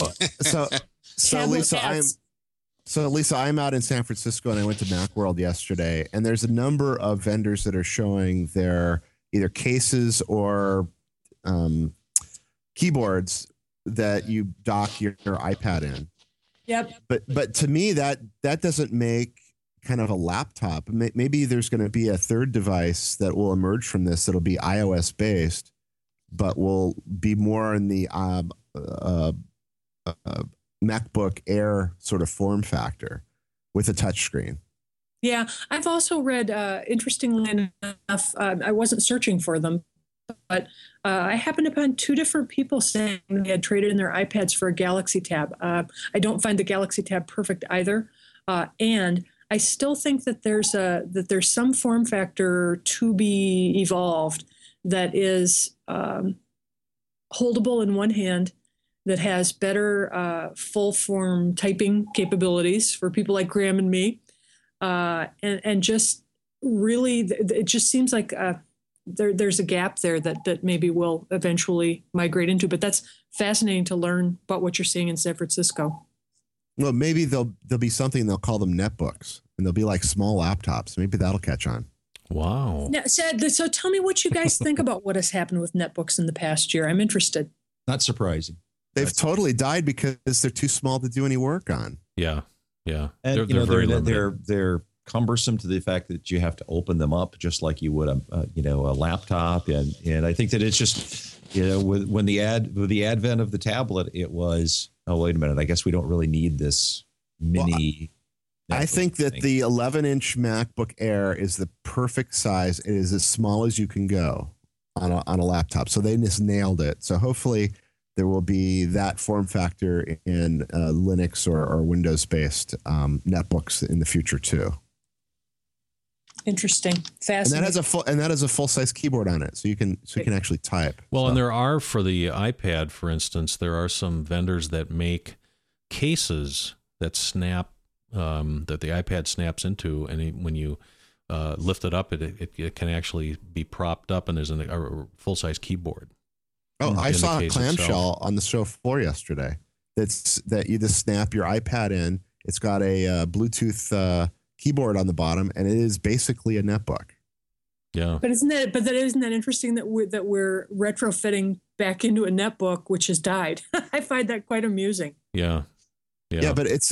B: So Lisa, I'm out in San Francisco and I went to Macworld yesterday, and there's a number of vendors that are showing their either cases or keyboards that you dock your iPad in.
F: Yep.
B: But to me, that doesn't make kind of a laptop. Maybe there's going to be a third device that will emerge from this that'll be iOS based, but will be more in the MacBook Air sort of form factor with a touchscreen.
F: Yeah, I've also read, interestingly enough, I wasn't searching for them, but I happened upon two different people saying they had traded in their iPads for a Galaxy Tab. I don't find the Galaxy Tab perfect either, and I still think that there's some form factor to be evolved that is holdable in one hand, that has better full form typing capabilities for people like Graham and me, and just really, it just seems like there's a gap there that maybe we'll eventually migrate into. But that's fascinating to learn about what you're seeing in San Francisco.
B: Well, maybe there'll be something, they'll call them netbooks, and they'll be like small laptops. Maybe that'll catch on.
A: Wow.
F: Now, so tell me what you guys think about what has happened with netbooks in the past year. I'm interested.
D: Not surprising.
B: They've totally died because they're too small to do any work on.
A: Yeah.
D: And
A: they're very limited.
D: They're cumbersome to the fact that you have to open them up just like you would a laptop. And I think that it's just, with the advent of the tablet, it was, oh, wait a minute, I guess we don't really need this mini.
B: I think that the 11-inch MacBook Air is the perfect size. It is as small as you can go on a laptop. So they just nailed it. So hopefully there will be that form factor in Linux or Windows-based netbooks in the future too.
F: Interesting, fascinating.
B: And that has a full-size keyboard on it, so you can actually type.
A: Well, and there are, for the iPad, for instance, there are some vendors that make cases that snap, that the iPad snaps into, and when you lift it up, it can actually be propped up, and there's a full-size keyboard.
B: Oh, I saw a clamshell on the show floor yesterday. That you just snap your iPad in. It's got a Bluetooth keyboard on the bottom, and it is basically a netbook.
A: Yeah.
F: But isn't that interesting that we're retrofitting back into a netbook which has died? I find that quite amusing.
A: Yeah.
B: Yeah, but it's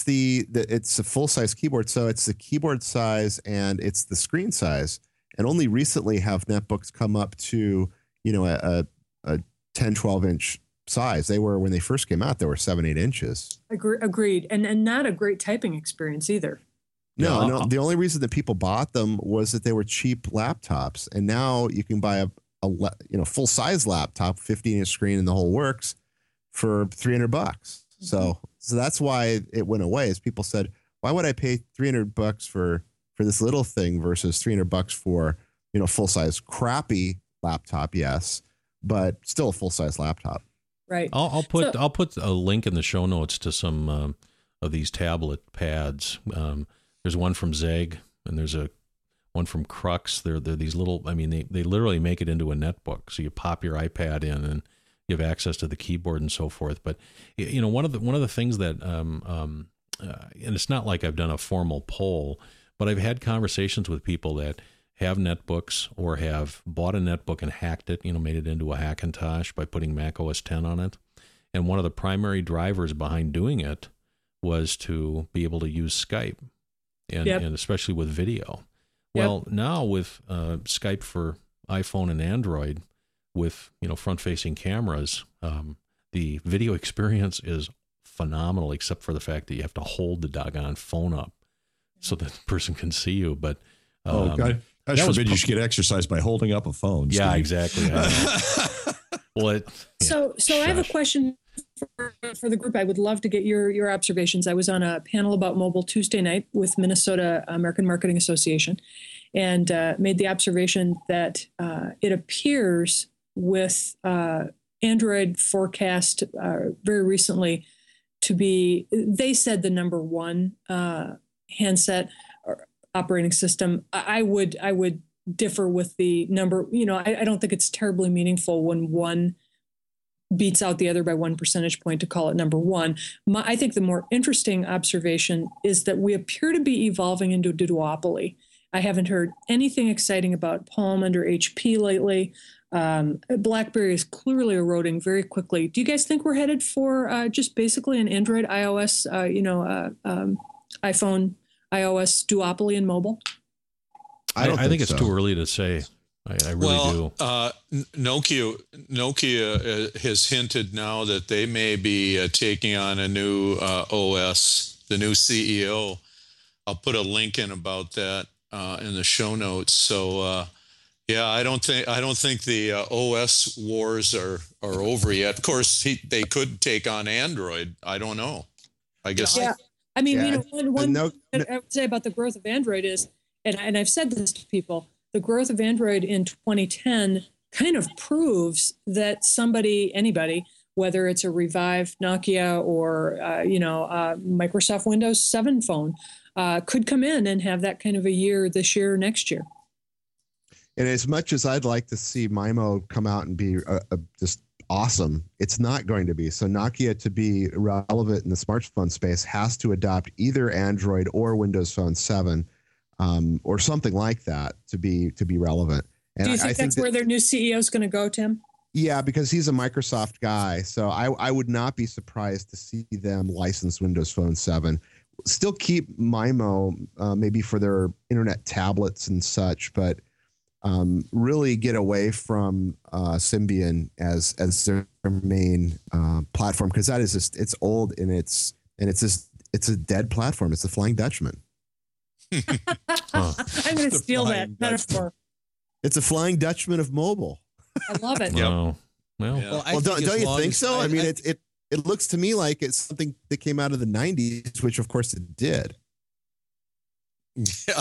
B: a full-size keyboard, so it's the keyboard size and it's the screen size. And only recently have netbooks come up to, a 10, 12-inch size. They were, when they first came out, they were 7, 8 inches.
F: Agreed. And not a great typing experience either.
B: No. The only reason that people bought them was that they were cheap laptops. And now you can buy a full-size laptop, 15-inch screen and the whole works, for $300. So that's why it went away. Is people said, why would I pay $300 for this little thing versus $300 for, full-size crappy laptop? Yes, but still a full-size laptop.
F: Right.
A: I'll put a link in the show notes to some of these tablet pads. There's one from Zeg, and there's one from Crux. They're these little. I mean, they literally make it into a netbook. So you pop your iPad in, and you have access to the keyboard and so forth. But one of the things that and it's not like I've done a formal poll, but I've had conversations with people that have netbooks or have bought a netbook and hacked it, made it into a Hackintosh by putting Mac OS X on it. And one of the primary drivers behind doing it was to be able to use Skype, and especially with video. Well, now with Skype for iPhone and Android, with front-facing cameras, the video experience is phenomenal, except for the fact that you have to hold the doggone phone up so that the person can see you. But
D: God forbid you should get exercise by holding up a phone.
A: Yeah, Steve. Exactly. Well,
F: so I have a question for the group. I would love to get your observations. I was on a panel about mobile Tuesday night with Minnesota American Marketing Association, and made the observation that it appears with Android forecast very recently to be, they said, the number one handset or operating system. I would differ with the number. I don't think it's terribly meaningful when one beats out the other by 1 percentage point to call it number one. I think the more interesting observation is that we appear to be evolving into a duopoly. I haven't heard anything exciting about Palm under HP lately. BlackBerry is clearly eroding very quickly. Do you guys think we're headed for just basically an Android, iOS, iPhone, iOS duopoly in mobile?
A: I think it's too early to say. I really do.
C: Nokia has hinted now that they may be taking on a new OS, the new CEO. I'll put a link in about that in the show notes. So, I don't think the OS wars are over yet. Of course, they could take on Android. I don't know. I guess.
F: Yeah. I mean, one I would say about the growth of Android is, and I've said this to people, the growth of Android in 2010 kind of proves that anybody, whether it's a revived Nokia or, Microsoft Windows 7 phone, could come in and have that kind of a year this year or next year.
B: And as much as I'd like to see MIMO come out and be just awesome, it's not going to be. So Nokia, to be relevant in the smartphone space, has to adopt either Android or Windows Phone 7. Or something like that to be relevant. And
F: do you think that's where their new CEO is going to go, Tim?
B: Yeah, because he's a Microsoft guy. So I would not be surprised to see them license Windows Phone 7. Still keep MIMO maybe for their internet tablets and such, but really get away from Symbian as their main platform, because that is just, it's old and it's a dead platform. It's a Flying Dutchman.
F: I'm going to steal that metaphor.
B: It's a Flying Dutchman of mobile.
F: I love it.
A: Wow.
B: Well, don't you think so? I mean, it looks to me like it's something that came out of the 90s, which of course it did.
C: Yeah.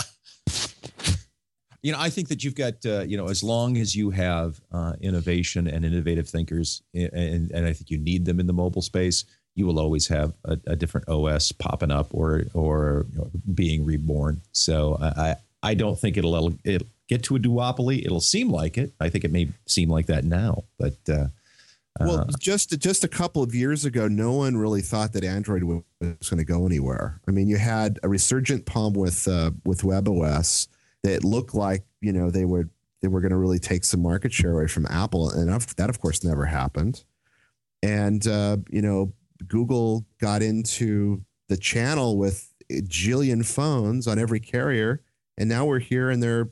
D: I think that you've got, as long as you have innovation and innovative thinkers, and I think you need them in the mobile space, you will always have a different OS popping up or being reborn. So I don't think it'll get to a duopoly. It'll seem like it. I think it may seem like that now, but
B: well, just a couple of years ago, no one really thought that Android was going to go anywhere. I mean, you had a resurgent Palm with WebOS that looked like they were going to really take some market share away from Apple, and that of course never happened. And Google got into the channel with a jillion phones on every carrier, and now we're here and they're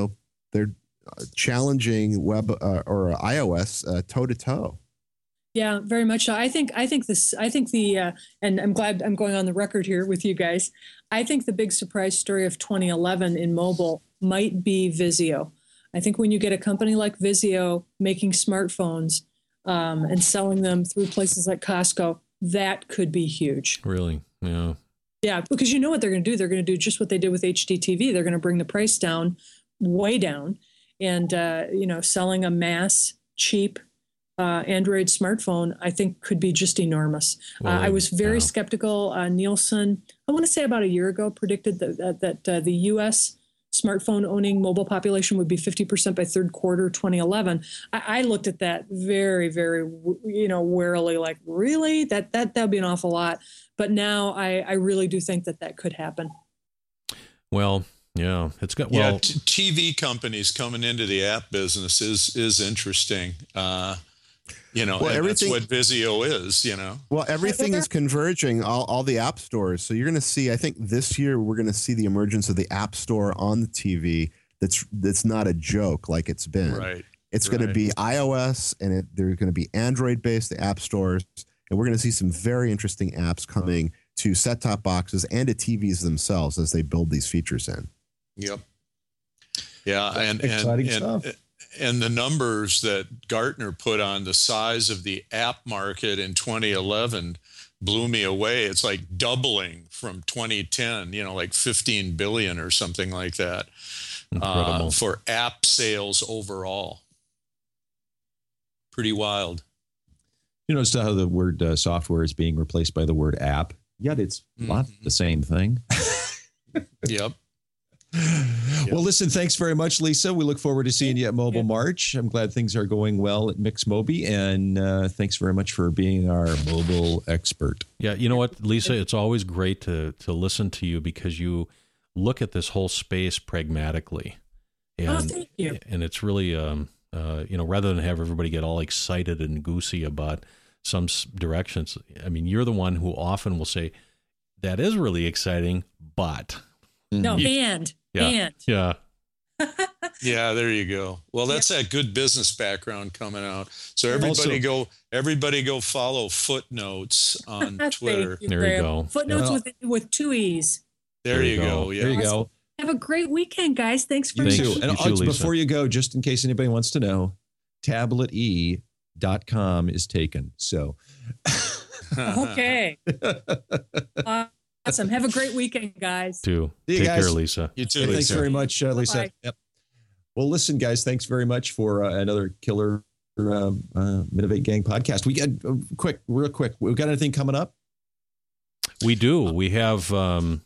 B: challenging web or iOS toe to toe.
F: Yeah, very much so. I think the and I'm glad I'm going on the record here with you guys. I think the big surprise story of 2011 in mobile might be Vizio. I think when you get a company like Vizio making smartphones and selling them through places like Costco, that could be huge.
A: Really? Yeah.
F: Yeah, because you know what they're going to do. They're going to do just what they did with HDTV. They're going to bring the price down, way down, and selling a mass, cheap Android smartphone, I think could be just enormous. Well, I was very skeptical. Nielsen, I want to say about a year ago, predicted that the U.S. smartphone owning mobile population would be 50% by third quarter 2011. I looked at that very, very, warily, like, really? That'd be an awful lot. But now I really do think that could happen.
A: Well, yeah, it's got
C: TV companies coming into the app business is interesting. That's what Vizio is,
B: Well, everything is converging, all the app stores. So you're going to see, I think this year we're going to see the emergence of the app store on the TV. That's not a joke like it's been.
C: Right.
B: It's going to be iOS, and there's going to be Android-based app stores. And we're going to see some very interesting apps coming to set-top boxes and to TVs themselves as they build these features in.
C: Yep. Yeah, and
D: exciting stuff.
C: And the numbers that Gartner put on the size of the app market in 2011 blew me away. It's like doubling from 2010, like 15 billion or something like that for app sales overall. Pretty wild.
D: You notice how the word software is being replaced by the word app, yet it's not the same thing.
C: Yep.
D: Well, listen, thanks very much, Lisa. We look forward to seeing you at Mobile March. I'm glad things are going well at MixMobi, and thanks very much for being our mobile expert.
A: Yeah, you know what, Lisa, it's always great to listen to you because you look at this whole space pragmatically. And,
F: thank you.
A: And it's really, rather than have everybody get all excited and goosey about some directions, I mean, you're the one who often will say, that is really exciting, but
F: No,
A: Yeah.
C: Yeah, there you go. Well, that's that good business background coming out. So everybody go follow Footnotes on Twitter.
A: There you go.
F: Footnotes with 2 E's.
C: There you go. Yeah.
D: There you go.
F: Have a great weekend, guys. Thanks for
D: You
F: listening.
D: too. And before you go, just in case anybody wants to know, tablet.com is taken. So
F: Okay. Awesome. Have a great weekend, guys.
A: Take
D: guys.
A: care, Lisa.
C: You too.
D: Hey, thanks very much, Lisa.
F: Bye-bye.
D: Yep. Well, listen, guys, thanks very much for another killer Minnov8 Gang podcast. We got real quick. We got anything coming up?
A: We do. We have the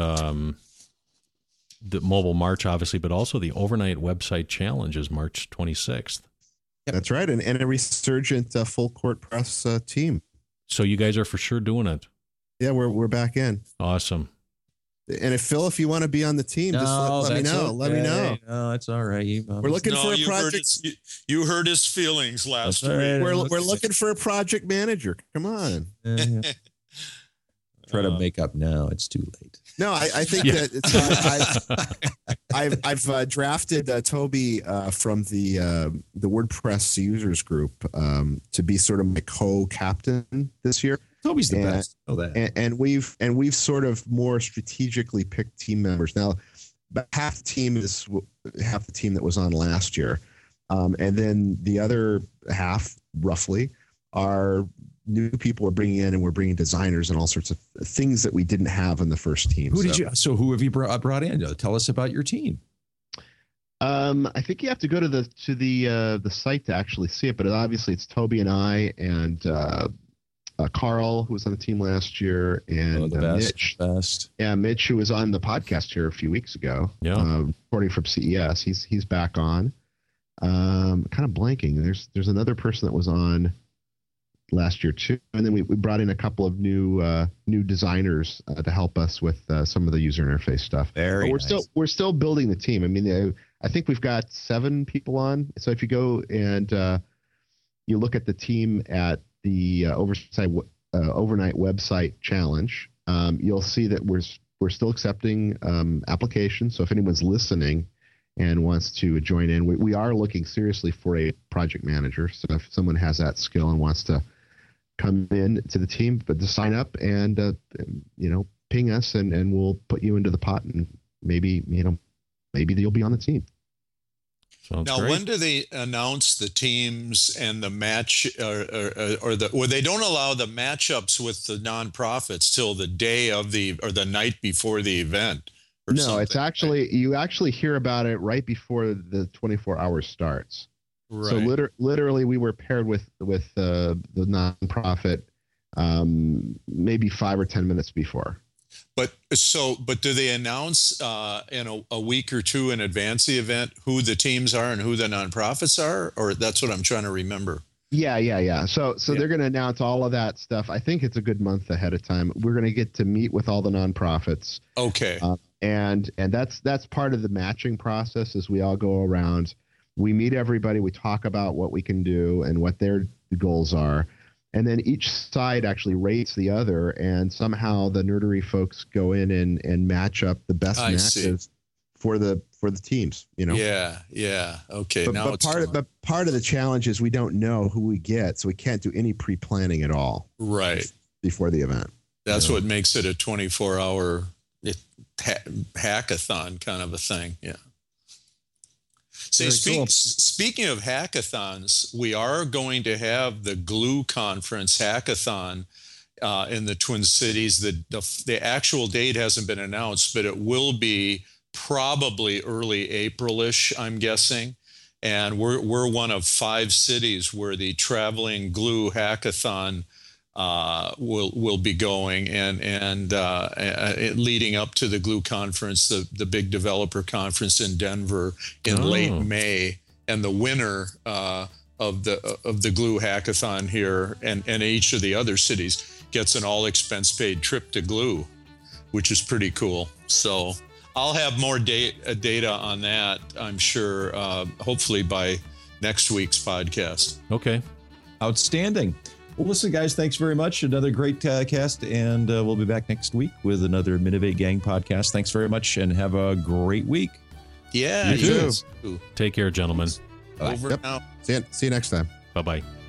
A: Mobile March, obviously, but also the Overnight Website Challenge is March 26th.
B: Yep. That's right. And a resurgent full court press team.
A: So you guys are for sure doing it.
B: Yeah, we're back in.
A: Awesome.
B: And if you want to be on the team, just let me know.
D: Okay.
B: Let me know.
D: No, it's all right.
B: We're looking for a project.
C: You hurt his feelings last week.
D: Right.
B: We're looking for a project manager. Come on.
D: Try to make up now. It's too late.
B: No, I think that I've drafted Toby from the WordPress users group to be sort of my co-captain this year.
D: Toby's the best. Know that.
B: And we've sort of more strategically picked team members. Now, about half the team that was on last year, and then the other half, roughly, are new people we're bringing in, and we're bringing designers and all sorts of things that we didn't have in the first team.
D: Who have you brought in? Tell us about your team.
B: I think you have to go to the site to actually see it, but obviously it's Toby and I and Carl, who was on the team last year, and Mitch. Yeah, Mitch, who was on the podcast here a few weeks ago, reporting from CES. He's back on. Kind of blanking. There's another person that was on last year too, and then we brought in a couple of new designers to help us with some of the user interface stuff. We're still building the team. I mean, I think we've got 7 people on. So if you go and you look at the team at the Overnight Website Challenge, you'll see that we're still accepting applications. So if anyone's listening and wants to join in, we are looking seriously for a project manager. So if someone has that skill and wants to come in to the team, but to sign up and ping us and we'll put you into the pot, and maybe you'll be on the team.
A: Sounds
C: now,
A: great.
C: when do they announce the teams and the match, or they don't allow the matchups with the nonprofits till the day of the night before the event?
B: No, it's actually you actually hear about it right before the 24 hours starts. Right. So literally, we were paired with the nonprofit maybe 5 or 10 minutes before.
C: But do they announce in a week or two in advance the event who the teams are and who the nonprofits are? Or that's what I'm trying to remember.
B: Yeah. So they're going to announce all of that stuff. I think it's a good month ahead of time. We're going to get to meet with all the nonprofits.
C: Okay.
B: And that's part of the matching process. As we all go around, we meet everybody, we talk about what we can do and what their goals are. And then each side actually rates the other, and somehow the nerdery folks go in and match up the best matches for the teams.
C: Yeah. Okay.
B: But part of the challenge is we don't know who we get, so we can't do any pre-planning at all.
C: Right
B: before the event.
C: That's what makes it a 24-hour hackathon kind of a thing. Yeah. Speaking of hackathons, we are going to have the Glue Conference hackathon in the Twin Cities. The actual date hasn't been announced, but it will be probably early April-ish, I'm guessing. And we're one of 5 cities where the Traveling Glue Hackathon will be going, and leading up to the Glue Conference, the big developer conference in Denver in late May, and the winner of the Glue Hackathon here and each of the other cities gets an all expense paid trip to Glue, which is pretty cool. So I'll have more data on that, I'm sure, hopefully by next week's podcast.
A: Okay.
D: Outstanding. Well, listen, guys, thanks very much. Another great cast, and we'll be back next week with another Minnevate Gang podcast. Thanks very much, and have a great week.
C: Yeah,
A: you too. Take care, gentlemen.
C: Over now.
B: See you next time.
A: Bye-bye.